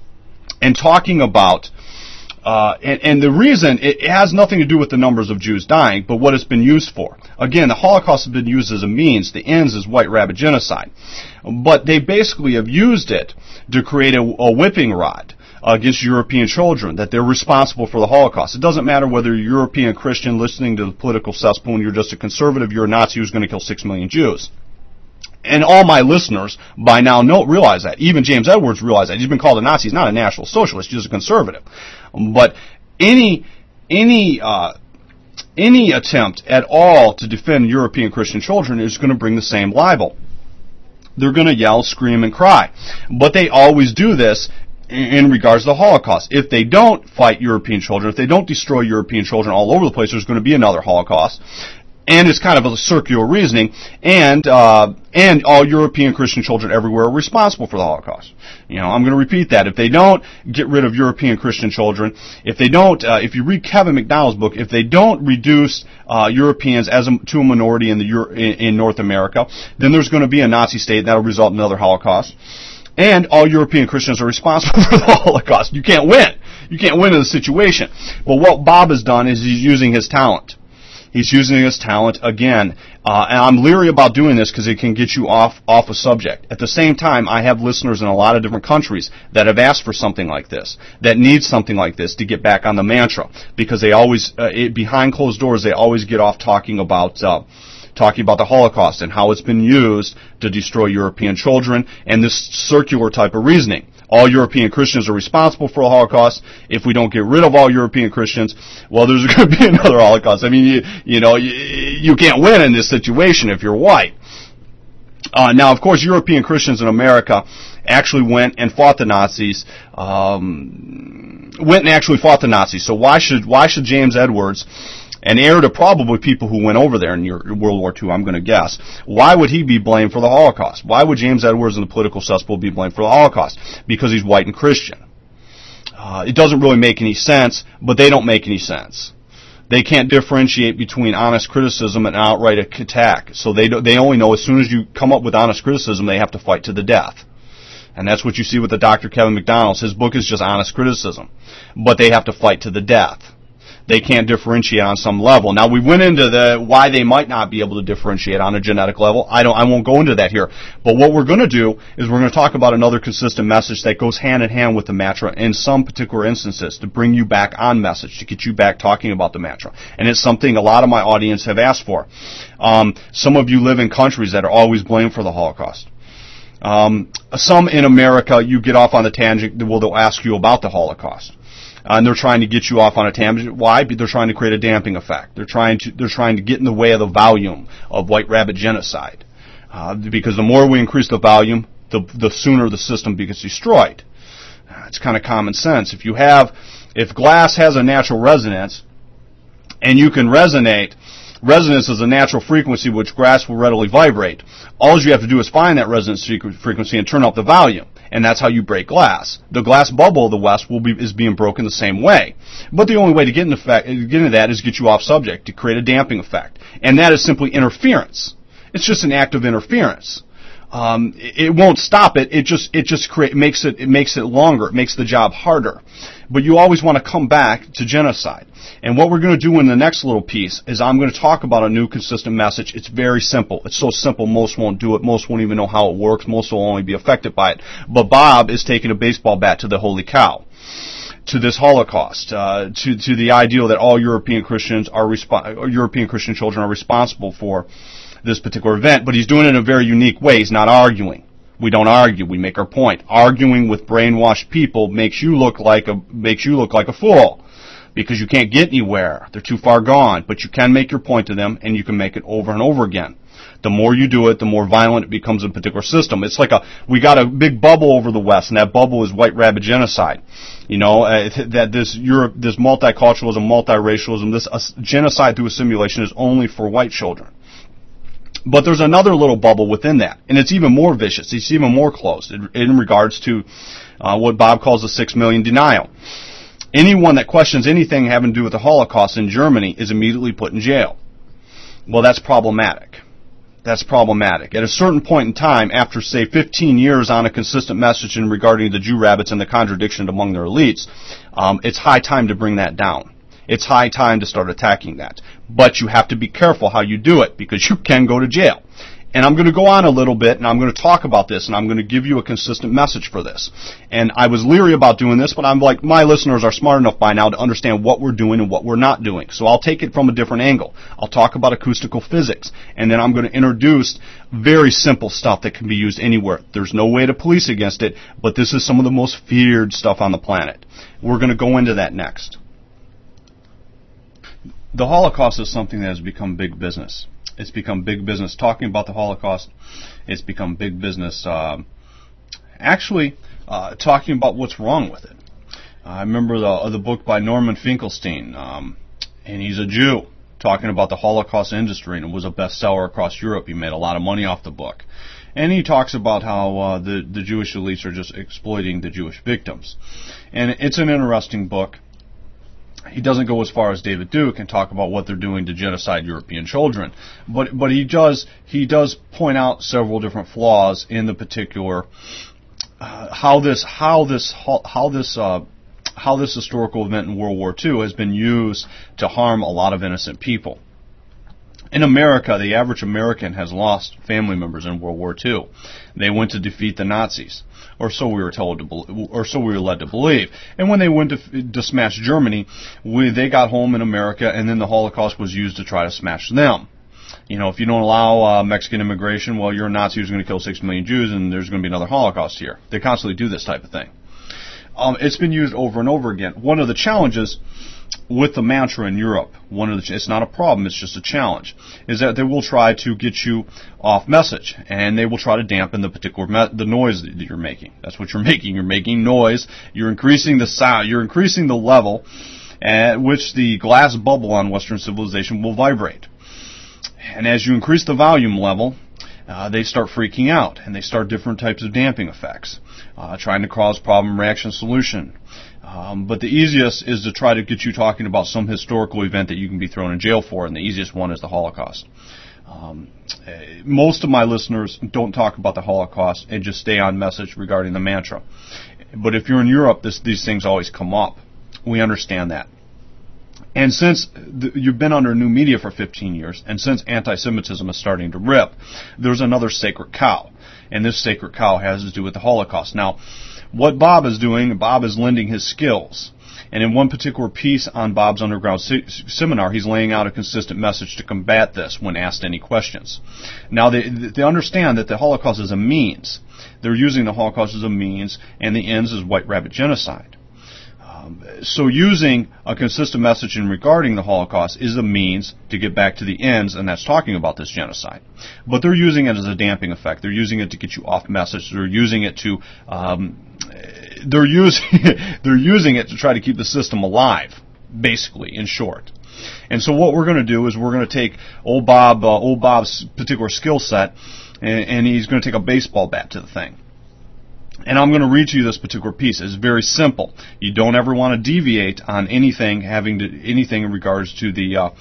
And talking about, uh, and, and the reason, it has nothing to do with the numbers of Jews dying, but what it's been used for. Again, the Holocaust has been used as a means. The ends is White Rabbit genocide. But they basically have used it to create a, a whipping rod against European children, that they're responsible for the Holocaust. It doesn't matter whether you're a European Christian listening to the political cesspool and you're just a conservative, you're a Nazi who's going to kill six million Jews. And all my listeners by now know, realize that. Even James Edwards realized that. He's been called a Nazi. He's not a National Socialist. He's just a conservative. But any, any, uh, any attempt at all to defend European Christian children is going to bring the same libel. They're going to yell, scream, and cry. But they always do this in regards to the Holocaust. If they don't fight European children, if they don't destroy European children all over the place, there's going to be another Holocaust. And it's kind of a circular reasoning, and uh, and all European Christian children everywhere are responsible for the Holocaust. You know, I'm going to repeat that. If they don't get rid of European Christian children, if they don't, uh, if you read Kevin McDowell's book, if they don't reduce uh, Europeans as a, to a minority in the Euro- in, in North America, then there's going to be a Nazi state, and that'll result in another Holocaust. And all European Christians are responsible for the Holocaust. You can't win. You can't win in the situation. But what Bob has done is he's using his talent. He's using his talent again. Uh, and I'm leery about doing this because it can get you off, off a subject. At the same time, I have listeners in a lot of different countries that have asked for something like this, that need something like this to get back on the mantra. Because they always, uh, it, behind closed doors, they always get off talking about, uh, talking about the Holocaust and how it's been used to destroy European children, and this circular type of reasoning. All European Christians are responsible for the Holocaust. If we don't get rid of all European Christians, well, there's going to be another Holocaust. I mean, you, you know, you, you can't win in this situation if you're white. Uh, now, of course, European Christians in America actually went and fought the Nazis, um, went and actually fought the Nazis. So why should, why should James Edwards and heir to probably people who went over there in World War Two, I'm going to guess. Why would he be blamed for the Holocaust? Why would James Edwards in the political cesspool be blamed for the Holocaust? Because he's white and Christian. Uh, it doesn't really make any sense, but they don't make any sense. They can't differentiate between honest criticism and outright attack. So they do, they only know as soon as you come up with honest criticism, they have to fight to the death. And that's what you see with the Doctor Kevin McDonald's. His book is just honest criticism. But they have to fight to the death. They can't differentiate on some level. Now, we went into the why they might not be able to differentiate on a genetic level. I don't. I won't go into that here. But what we're going to do is we're going to talk about another consistent message that goes hand in hand with the mantra in some particular instances to bring you back on message, to get you back talking about the mantra. And it's something a lot of my audience have asked for. Um, some of you live in countries that are always blamed for the Holocaust. Um, some in America, you get off on the tangent, well, they'll ask you about the Holocaust. Uh, and they're trying to get you off on a tangent. Why? Because they're trying to create a damping effect. They're trying to they're trying to get in the way of the volume of White Rabbit genocide. Uh, because the more we increase the volume, the the sooner the system gets destroyed. Uh, it's kind of common sense. If you have, if glass has a natural resonance, and you can resonate, resonance is a natural frequency which glass will readily vibrate. All you have to do is find that resonance frequency and turn up the volume. And that's how you break glass. The glass bubble of the West will be, is being broken the same way. But the only way to get into, fact, get into that is get you off subject, to create a damping effect. And that is simply interference. It's just an act of interference. Um, it, it won't stop it. It just it just create, makes it it makes it longer. It makes the job harder. But you always want to come back to genocide. And what we're going to do in the next little piece is I'm going to talk about a new consistent message. It's very simple. It's so simple most won't do it. Most won't even know how it works. Most will only be affected by it. But Bob is taking a baseball bat to the holy cow, to this Holocaust, uh, to to the ideal that all European Christians are resp- or European Christian children are responsible for this particular event. But he's doing it in a very unique way. He's not arguing. We don't argue. We make our point. Arguing with brainwashed people makes you look like a makes you look like a fool, because you can't get anywhere. They're too far gone. But you can make your point to them, and you can make it over and over again. The more you do it, the more violent it becomes in a particular system. It's like a we got a big bubble over the West, and that bubble is White Rabbit genocide. You know uh, that this Europe, this multiculturalism, multiracialism, this uh, genocide through assimilation is only for white children. But there's another little bubble within that, and it's even more vicious. It's even more closed in, in regards to uh, what Bob calls the six million denial. Anyone that questions anything having to do with the Holocaust in Germany is immediately put in jail. Well, that's problematic. That's problematic. At a certain point in time, after, say, fifteen years on a consistent message in regarding the Jew rabbits and the contradiction among their elites, um, it's high time to bring that down. It's high time to start attacking that. But you have to be careful how you do it, because you can go to jail. And I'm going to go on a little bit, and I'm going to talk about this, and I'm going to give you a consistent message for this. And I was leery about doing this, but I'm like, my listeners are smart enough by now to understand what we're doing and what we're not doing. So I'll take it from a different angle. I'll talk about acoustical physics, and then I'm going to introduce very simple stuff that can be used anywhere. There's no way to police against it, but this is some of the most feared stuff on the planet. We're going to go into that next. The Holocaust is something that has become big business. It's become big business talking about the Holocaust. It's become big business uh, actually uh, talking about what's wrong with it. Uh, I remember the, the book by Norman Finkelstein, um, and he's a Jew, talking about the Holocaust industry, and it was a bestseller across Europe. He made a lot of money off the book. And he talks about how uh, the, the Jewish elites are just exploiting the Jewish victims. And it's an interesting book. He doesn't go as far as David Duke and talk about what they're doing to genocide European children, but but he does he does point out several different flaws in the particular uh, how this how this how this uh, how this historical event in World War Two has been used to harm a lot of innocent people. In America, the average American has lost family members in World War Two. They went to defeat the Nazis, or so we were told to, be- or so we were led to believe. And when they went to, to smash Germany, we, they got home in America, and then the Holocaust was used to try to smash them. You know, if you don't allow uh, Mexican immigration, well, you're a Nazi who's going to kill six million Jews, and there's going to be another Holocaust here. They constantly do this type of thing. Um, it's been used over and over again. One of the challenges with the mantra in Europe, one of the, it's not a problem, it's just a challenge, is that they will try to get you off message, and they will try to dampen the particular me- the noise that you're making. That's what you're making. You're making noise. You're increasing the sound. You're increasing the level, at which the glass bubble on Western civilization will vibrate. And as you increase the volume level, uh, they start freaking out, and they start different types of damping effects, uh, trying to cause problem, reaction, solution. Um, but the easiest is to try to get you talking about some historical event that you can be thrown in jail for, and the easiest one is the Holocaust. Um, most of my listeners don't talk about the Holocaust and just stay on message regarding the mantra. But if you're in Europe, this, these things always come up. We understand that. And since th- you've been under new media for fifteen years, and since anti-Semitism is starting to rip, there's another sacred cow. And this sacred cow has to do with the Holocaust. Now, what Bob is doing, Bob is lending his skills. And in one particular piece on Bob's Underground se- Seminar, he's laying out a consistent message to combat this when asked any questions. Now, they, they understand that the Holocaust is a means. They're using the Holocaust as a means, and the ends is White Rabbit genocide. Um, so using a consistent message in regarding the Holocaust is a means to get back to the ends, and that's talking about this genocide. But they're using it as a damping effect. They're using it to get you off message. They're using it to... Um, They're using they're using it to try to keep the system alive, basically, in short. And so what we're going to do is we're going to take old Bob, uh, old Bob's particular skill set, and, and he's going to take a baseball bat to the thing. And I'm going to read to you this particular piece. It's very simple. You don't ever want to deviate on anything having to, anything in regards to the uh,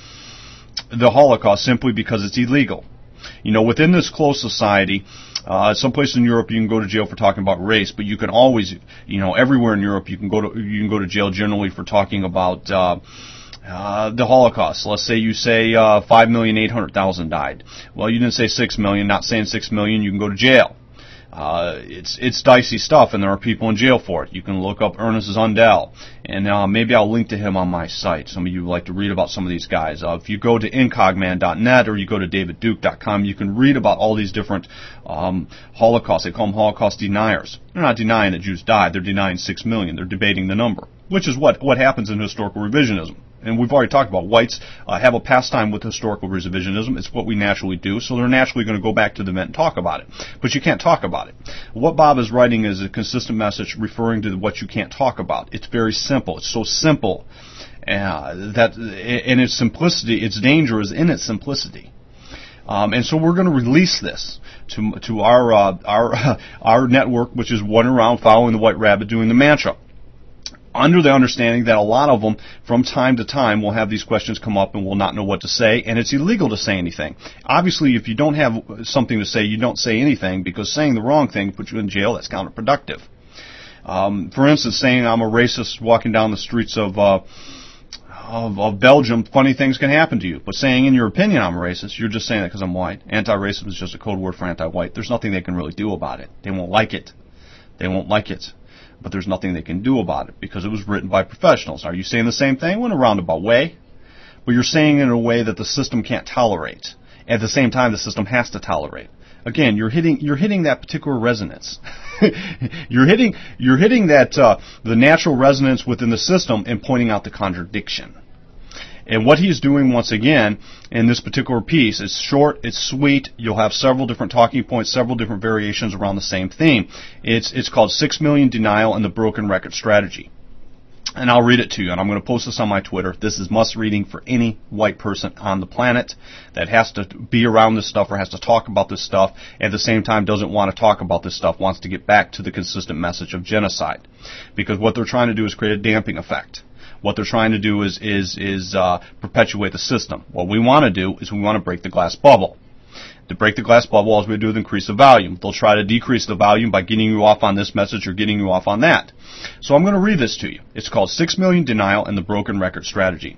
the Holocaust simply because it's illegal. You know, within this closed society. Uh, someplace in Europe you can go to jail for talking about race, but you can always, you know, everywhere in Europe you can go to you can go to jail generally for talking about uh, uh, the Holocaust. Let's say you say uh, five million eight hundred thousand died. Well, you didn't say six million. Not saying six million, you can go to jail. Uh, it's it's dicey stuff, and there are people in jail for it. You can look up Ernest Zundel, and uh, maybe I'll link to him on my site. Some of you would like to read about some of these guys. Uh, if you go to incogman dot net or you go to david duke dot com, you can read about all these different um, Holocausts. They call them Holocaust deniers. They're not denying that Jews died. They're denying six million. They're debating the number, which is what, what happens in historical revisionism. And we've already talked about whites uh, have a pastime with historical revisionism. It's what we naturally do, so they're naturally going to go back to the event and talk about it. But you can't talk about it. What Bob is writing is a consistent message referring to what you can't talk about. It's very simple. It's so simple uh, that in its simplicity, its danger is in its simplicity. Um, and so we're going to release this to to our uh, our our network, which is one around following the White Rabbit, doing the mantra, under the understanding that a lot of them, from time to time, will have these questions come up and will not know what to say, and it's illegal to say anything. Obviously, if you don't have something to say, you don't say anything, because saying the wrong thing puts you in jail. That's counterproductive. Um, for instance, saying I'm a racist walking down the streets of, uh, of of Belgium, funny things can happen to you. But saying in your opinion I'm a racist, you're just saying that because I'm white. Anti-racism is just a code word for anti-white. There's nothing they can really do about it. They won't like it. They won't like it. But there's nothing they can do about it because it was written by professionals. Are you saying the same thing? In a roundabout way. But you're saying it in a way that the system can't tolerate. At the same time, the system has to tolerate. Again, you're hitting you're hitting that particular resonance. you're hitting you're hitting that uh, the natural resonance within the system and pointing out the contradiction. And what he's doing, once again, in this particular piece, is short, it's sweet, you'll have several different talking points, several different variations around the same theme. It's it's called Six Million Denial and the Broken Record Strategy. And I'll read it to you, and I'm going to post this on my Twitter. This is must-reading for any white person on the planet that has to be around this stuff or has to talk about this stuff, and at the same time doesn't want to talk about this stuff, wants to get back to the consistent message of genocide. Because what they're trying to do is create a damping effect. What they're trying to do is is is uh, perpetuate the system. What we want to do is we want to break the glass bubble. To break the glass bubble, all we do is increase the volume. They'll try to decrease the volume by getting you off on this message or getting you off on that. So I'm going to read this to you. It's called Six Million Denial and the Broken Record Strategy.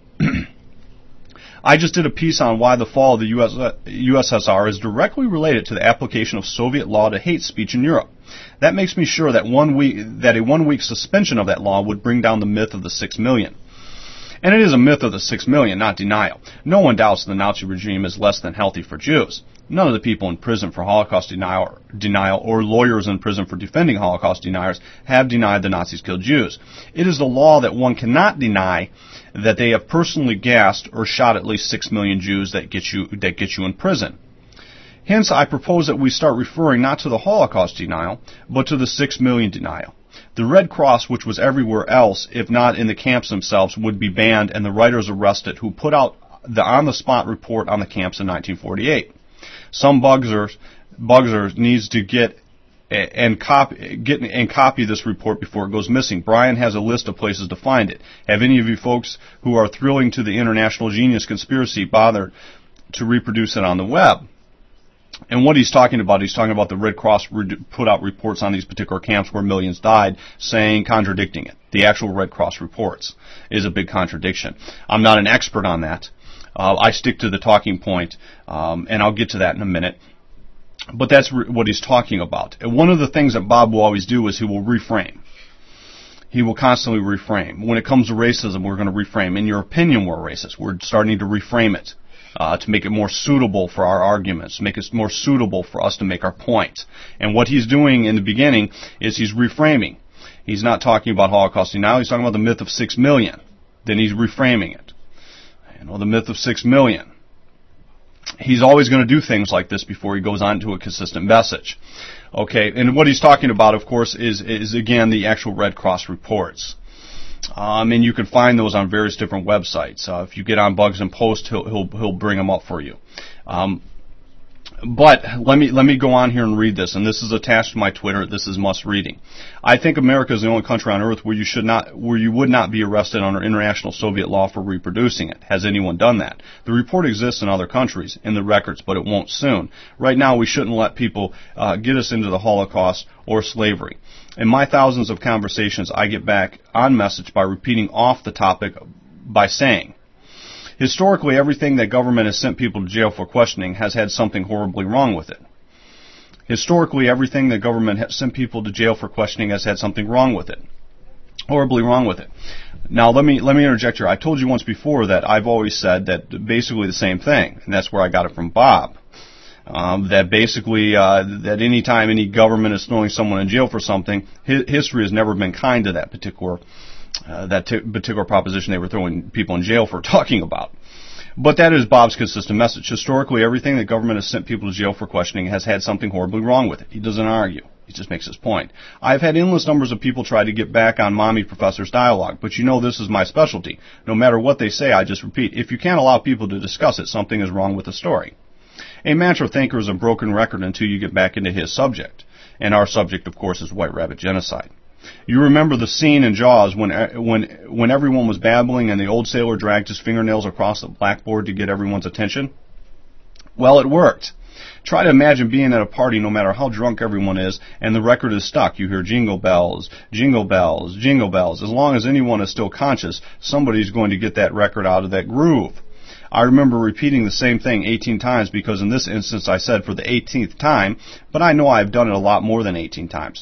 I just did a piece on why the fall of the U S, uh, U S S R is directly related to the application of Soviet law to hate speech in Europe. That makes me sure that one week that a one-week suspension of that law would bring down the myth of the six million. And it is a myth of the six million, not denial. No one doubts the Nazi regime is less than healthy for Jews. None of the people in prison for Holocaust denial, denial or lawyers in prison for defending Holocaust deniers have denied the Nazis killed Jews. It is the law that one cannot deny that they have personally gassed or shot at least six million Jews that get you that get you in prison. Hence, I propose that we start referring not to the Holocaust denial, but to the six million denial. The Red Cross, which was everywhere else, if not in the camps themselves, would be banned and the writers arrested who put out the on-the-spot report on the camps in nineteen forty-eight. Some bugsers, bugsers needs to get and copy, get and copy this report before it goes missing. Brian has a list of places to find it. Have any of you folks who are thrilling to the International Genius Conspiracy bothered to reproduce it on the web? And what he's talking about, he's talking about the Red Cross re- put out reports on these particular camps where millions died, saying, contradicting it. The actual Red Cross reports is a big contradiction. I'm not an expert on that. Uh, I stick to the talking point, um, and I'll get to that in a minute. But that's re- what he's talking about. And one of the things that Bob will always do is he will reframe. He will constantly reframe. When it comes to racism, we're going to reframe. In your opinion, we're racist. We're starting to reframe it uh, to make it more suitable for our arguments, make it more suitable for us to make our point. And what he's doing in the beginning is he's reframing. He's not talking about Holocaust now. He's talking about the myth of six million. Then he's reframing it. You know, the myth of six million. He's always going to do things like this before he goes on to a consistent message. Okay, and what he's talking about, of course, is, is again, the actual Red Cross reports. Um, and you can find those on various different websites. Uh, if you get on Bugs and Post, he'll, he'll, he'll bring them up for you. Um, But let me let me go on here and read this, and this is attached to my Twitter. This is must reading. I think America is the only country on earth where you should not, where you would not be arrested under international Soviet law for reproducing it. Has anyone done that? The report exists in other countries in the records, but it won't soon. Right now, we shouldn't let people uh, get us into the Holocaust or slavery. In my thousands of conversations, I get back on message by repeating off the topic by saying, historically, everything that government has sent people to jail for questioning has had something horribly wrong with it. Historically, everything that government has sent people to jail for questioning has had something wrong with it. Horribly wrong with it. Now, let me let me interject here. I told you once before that I've always said that basically the same thing, and that's where I got it from Bob. Um, that basically, uh, that any time any government is throwing someone in jail for something, hi- history has never been kind to that particular Uh, that t- particular proposition they were throwing people in jail for talking about. But that is Bob's consistent message. Historically, everything that government has sent people to jail for questioning has had something horribly wrong with it. He doesn't argue. He just makes his point. I've had endless numbers of people try to get back on Mommy Professor's dialogue, but you know this is my specialty. No matter what they say, I just repeat. If you can't allow people to discuss it, something is wrong with the story. A mantra thinker is a broken record until you get back into his subject. And our subject, of course, is White Rabbit genocide. You remember the scene in Jaws when when when everyone was babbling and the old sailor dragged his fingernails across the blackboard to get everyone's attention? Well, it worked. Try to imagine being at a party no matter how drunk everyone is and the record is stuck. You hear jingle bells, jingle bells, jingle bells. As long as anyone is still conscious, somebody's going to get that record out of that groove. I remember repeating the same thing eighteen times because in this instance I said for the eighteenth time, but I know I've done it a lot more than eighteen times.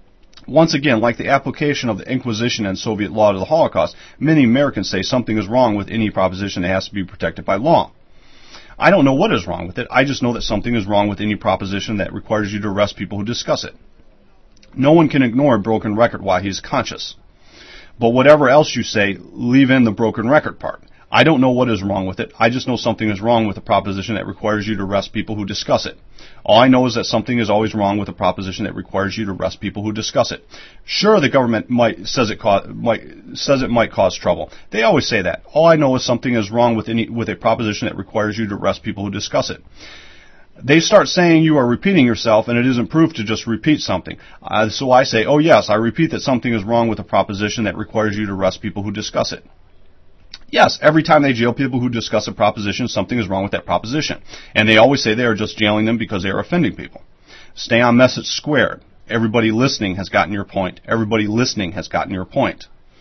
Once again, like the application of the Inquisition and Soviet law to the Holocaust, many Americans say something is wrong with any proposition that has to be protected by law. I don't know what is wrong with it. I just know that something is wrong with any proposition that requires you to arrest people who discuss it. No one can ignore a broken record while he's conscious. But whatever else you say, leave in the broken record part. I don't know what is wrong with it. I just know something is wrong with a proposition that requires you to arrest people who discuss it. All I know is that something is always wrong with a proposition that requires you to arrest people who discuss it. Sure, the government might says it co- might says it might cause trouble. They always say that. All I know is something is wrong with any with a proposition that requires you to arrest people who discuss it. They start saying you are repeating yourself, and it isn't proof to just repeat something. Uh, so I say, oh yes, I repeat that something is wrong with a proposition that requires you to arrest people who discuss it. Yes, every time they jail people who discuss a proposition, something is wrong with that proposition. And they always say they are just jailing them because they are offending people. Stay on message squared. Everybody listening has gotten your point. Everybody listening has gotten your point.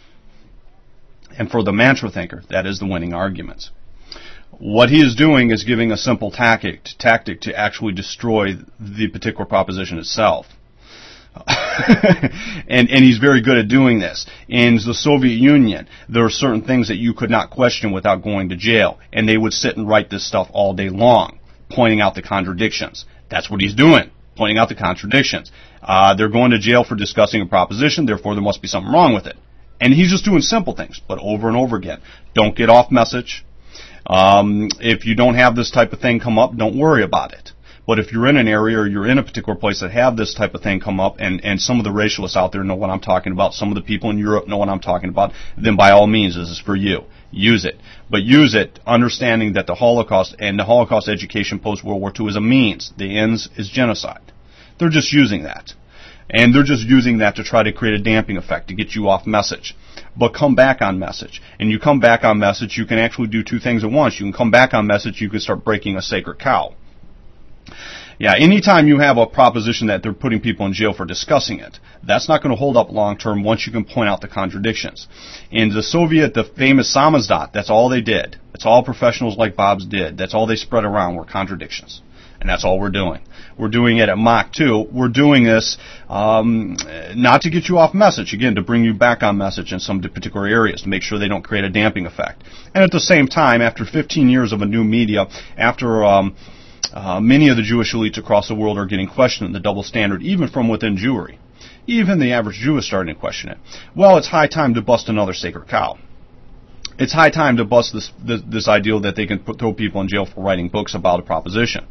And for the mantra thinker, that is the winning argument. What he is doing is giving a simple tactic, tactic to actually destroy the particular proposition itself. and, and he's very good at doing this. In the Soviet Union, there are certain things that you could not question without going to jail. And they would sit and write this stuff all day long, pointing out the contradictions. That's what he's doing, pointing out the contradictions. Uh, they're going to jail for discussing a proposition, therefore there must be something wrong with it. And he's just doing simple things, but over and over again. Don't get off message. Um, if you don't have this type of thing come up, don't worry about it. But if you're in an area or you're in a particular place that have this type of thing come up, and, and some of the racialists out there know what I'm talking about, some of the people in Europe know what I'm talking about, then by all means, this is for you. Use it. But use it understanding that the Holocaust and the Holocaust education post-World War Two is a means. The ends is genocide. They're just using that. And they're just using that to try to create a damping effect, to get you off message. But come back on message. And you come back on message, you can actually do two things at once. You can come back on message, you can start breaking a sacred cow. Yeah, anytime you have a proposition that they're putting people in jail for discussing it, that's not going to hold up long term once you can point out the contradictions. In the Soviet, the famous samizdat, that's all they did. That's all professionals like Bob's did. That's all they spread around were contradictions. And that's all we're doing. We're doing it at Mach two. We're doing this um, not to get you off message, again, to bring you back on message in some particular areas, to make sure they don't create a damping effect. And at the same time, after fifteen years of a new media, after um, uh, many of the Jewish elites across the world are getting questioned the double standard, even from within Jewry. Even the average Jew is starting to question it. Well, it's high time to bust another sacred cow. It's high time to bust this this, this ideal that they can put, throw people in jail for writing books about a proposition.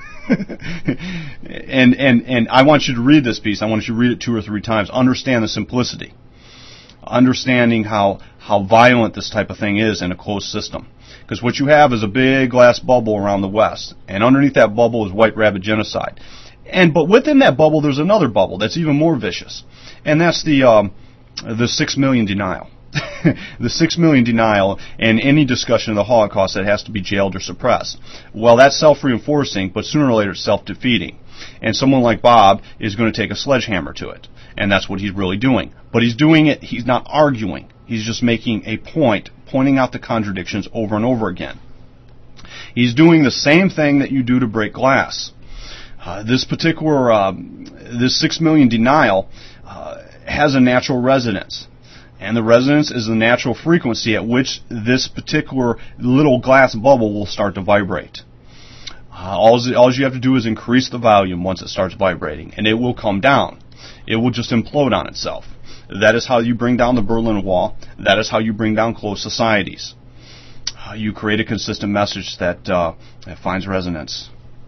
and and and I want you to read this piece. I want you to read it two or three times. Understand the simplicity. Understanding how how violent this type of thing is in a closed system. Because what you have is a big glass bubble around the West, and underneath that bubble is white rabbit genocide. And but within that bubble, there's another bubble that's even more vicious, and that's the um, the six million denial. The six million denial and any discussion of the Holocaust that has to be jailed or suppressed. Well, that's self-reinforcing, but sooner or later it's self-defeating. And someone like Bob is going to take a sledgehammer to it. And that's what he's really doing. But he's doing it, he's not arguing. He's just making a point, pointing out the contradictions over and over again. He's doing the same thing that you do to break glass. Uh, this particular, uh, this six million denial uh, has a natural resonance. And the resonance is the natural frequency at which this particular little glass bubble will start to vibrate. Uh, all, all you have to do is increase the volume once it starts vibrating, and it will come down. It will just implode on itself. That is how you bring down the Berlin Wall. That is how you bring down closed societies. Uh, you create a consistent message that, uh, that finds resonance.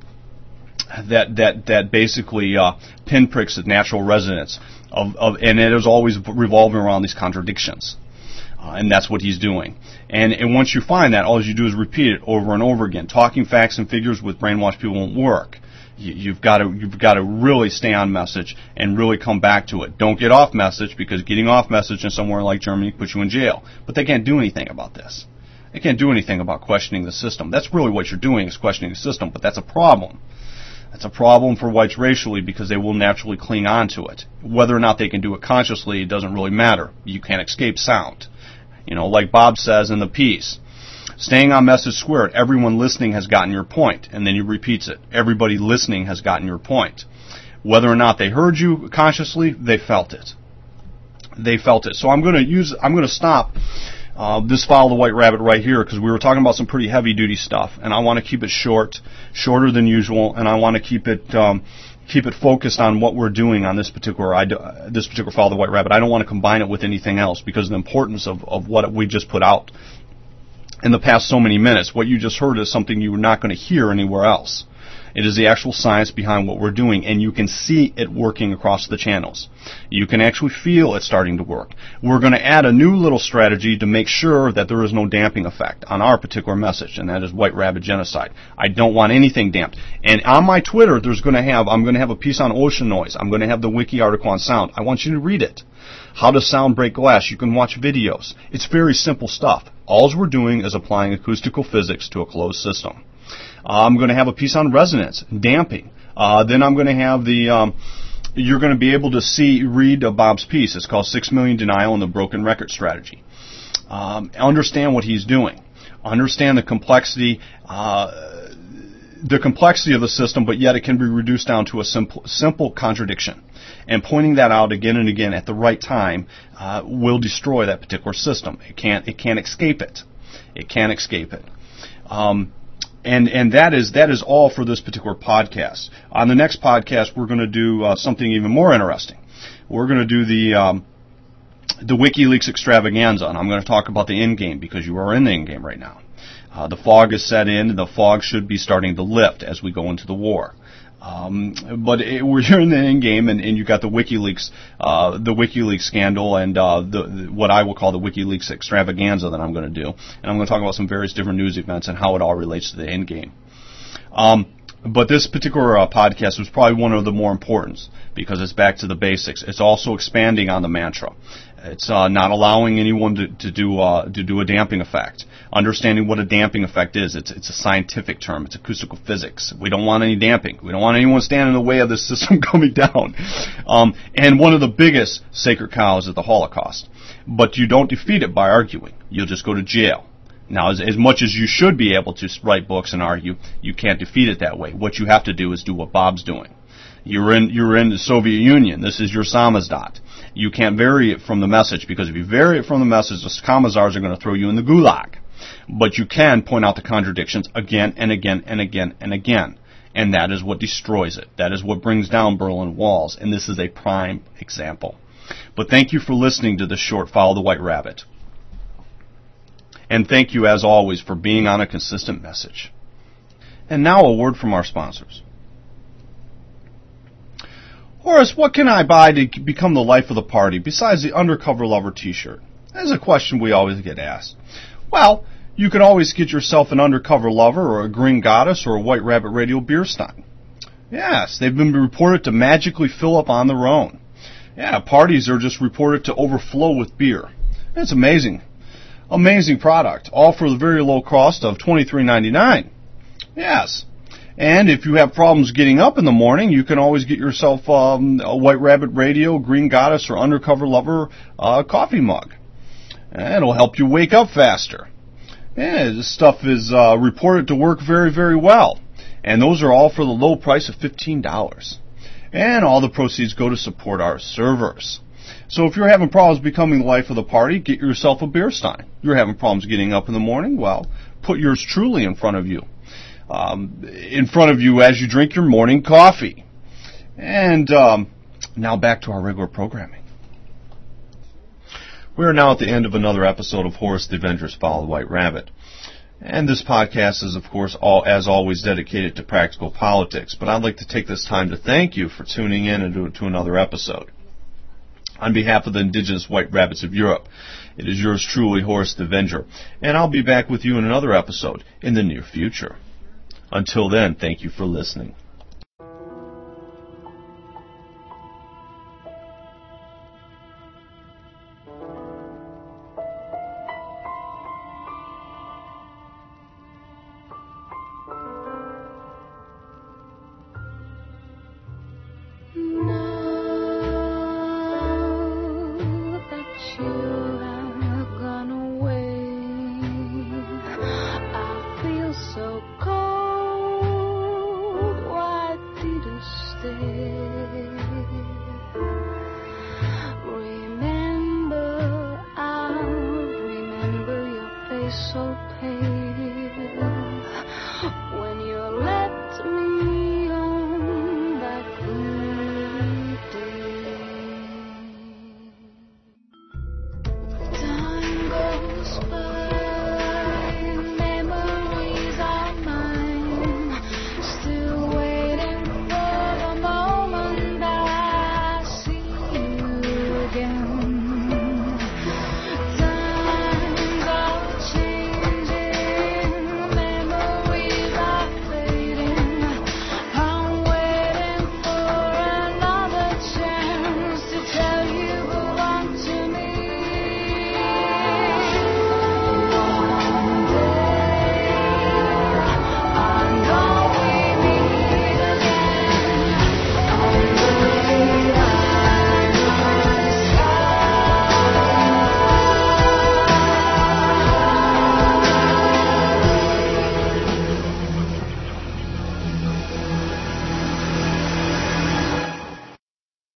That that that basically uh, pinpricks the natural resonance of, of, and it is always revolving around these contradictions, uh, and that's what he's doing. And and once you find that, all you do is repeat it over and over again. Talking facts and figures with brainwashed people won't work. You, you've got to you've got to really stay on message and really come back to it. Don't get off message, because getting off message in somewhere like Germany puts you in jail. But they can't do anything about this. They can't do anything about questioning the system. That's really what you're doing, is questioning the system. But that's a problem. It's a problem for whites racially, because they will naturally cling on to it. Whether or not they can do it consciously, it doesn't really matter. You can't escape sound. You know, like Bob says in the piece, staying on message squared, everyone listening has gotten your point. And then he repeats it. Everybody listening has gotten your point. Whether or not they heard you consciously, they felt it. They felt it. So I'm going to use, I'm going to stop Uh, this Follow the White Rabbit right here, because we were talking about some pretty heavy-duty stuff, and I want to keep it short, shorter than usual, and I want to keep it um, keep it focused on what we're doing on this particular uh, this particular Follow the White Rabbit. I don't want to combine it with anything else, because of the importance of, of what we just put out in the past so many minutes. What you just heard is something you're not going to hear anywhere else. It is the actual science behind what we're doing, and you can see it working across the channels. You can actually feel it starting to work. We're going to add a new little strategy to make sure that there is no damping effect on our particular message, and that is white rabbit genocide. I don't want anything damped. And on my Twitter, there's going to have, I'm going to have a piece on ocean noise. I'm going to have the wiki article on sound. I want you to read it. How does sound break glass? You can watch videos. It's very simple stuff. All we're doing is applying acoustical physics to a closed system. I'm going to have a piece on resonance, damping. Uh, then I'm going to have the, um, you're going to be able to see, read uh, Bob's piece. It's called Six Million Denial and the Broken Record Strategy. Um, understand what he's doing. Understand the complexity, uh, the complexity of the system, but yet it can be reduced down to a simple, simple contradiction. And pointing that out again and again at the right time uh, will destroy that particular system. It can't, it can't escape it. It can't escape it. Um, And and that is that is all for this particular podcast. On the next podcast, we're going to do uh, something even more interesting. We're going to do the um, the WikiLeaks extravaganza, and I'm going to talk about the end game, because you are in the end game right now. Uh, the fog is set in, and the fog should be starting to lift as we go into the war. Um, but it, we're here in the end game, and, and you got the WikiLeaks, uh, the WikiLeaks scandal, and uh, the, the what I will call the WikiLeaks extravaganza that I'm going to do, and I'm going to talk about some various different news events and how it all relates to the end game. Um, but this particular uh, podcast was probably one of the more important because it's back to the basics. It's also expanding on the mantra. It's uh, not allowing anyone to, to do uh, to do a damping effect. Understanding what a damping effect is. It's it's a scientific term. It's acoustical physics. We don't want any damping. We don't want anyone standing in the way of the system coming down. Um, and one of the biggest sacred cows is the Holocaust. But you don't defeat it by arguing. You'll just go to jail. Now, as, as much as you should be able to write books and argue, you can't defeat it that way. What you have to do is do what Bob's doing. You're in you're in the Soviet Union. This is your samizdat. You can't vary it from the message, because if you vary it from the message, the Commissars are going to throw you in the gulag. But you can point out the contradictions again and again and again and again. And that is what destroys it. That is what brings down Berlin walls. And this is a prime example. But thank you for listening to this short Follow the White Rabbit. And thank you, as always, for being on a consistent message. And now a word from our sponsors. Horace, what can I buy to become the life of the party besides the Undercover Lover t-shirt? That's a question we always get asked. Well, you can always get yourself an Undercover Lover or a Green Goddess or a White Rabbit Radio beer stein. Yes, they've been reported to magically fill up on their own. Yeah, parties are just reported to overflow with beer. It's amazing. Amazing product, all for the very low cost of twenty-three ninety-nine. Yes. And if you have problems getting up in the morning, you can always get yourself um, a White Rabbit Radio, Green Goddess, or Undercover Lover uh, coffee mug. And it'll help you wake up faster. And this stuff is uh, reported to work very, very well. And those are all for the low price of fifteen dollars. And all the proceeds go to support our servers. So if you're having problems becoming the life of the party, get yourself a beer stein. You're having problems getting up in the morning? Well, put yours truly in front of you. Um, in front of you as you drink your morning coffee. And um, now back to our regular programming. We are now at the end of another episode of Horace the Avenger's Follow the White Rabbit. And this podcast is, of course, all, as always, dedicated to practical politics. But I'd like to take this time to thank you for tuning in to, to another episode. On behalf of the indigenous white rabbits of Europe, it is yours truly, Horace the Avenger. And I'll be back with you in another episode in the near future. Until then, thank you for listening. So pale when you let me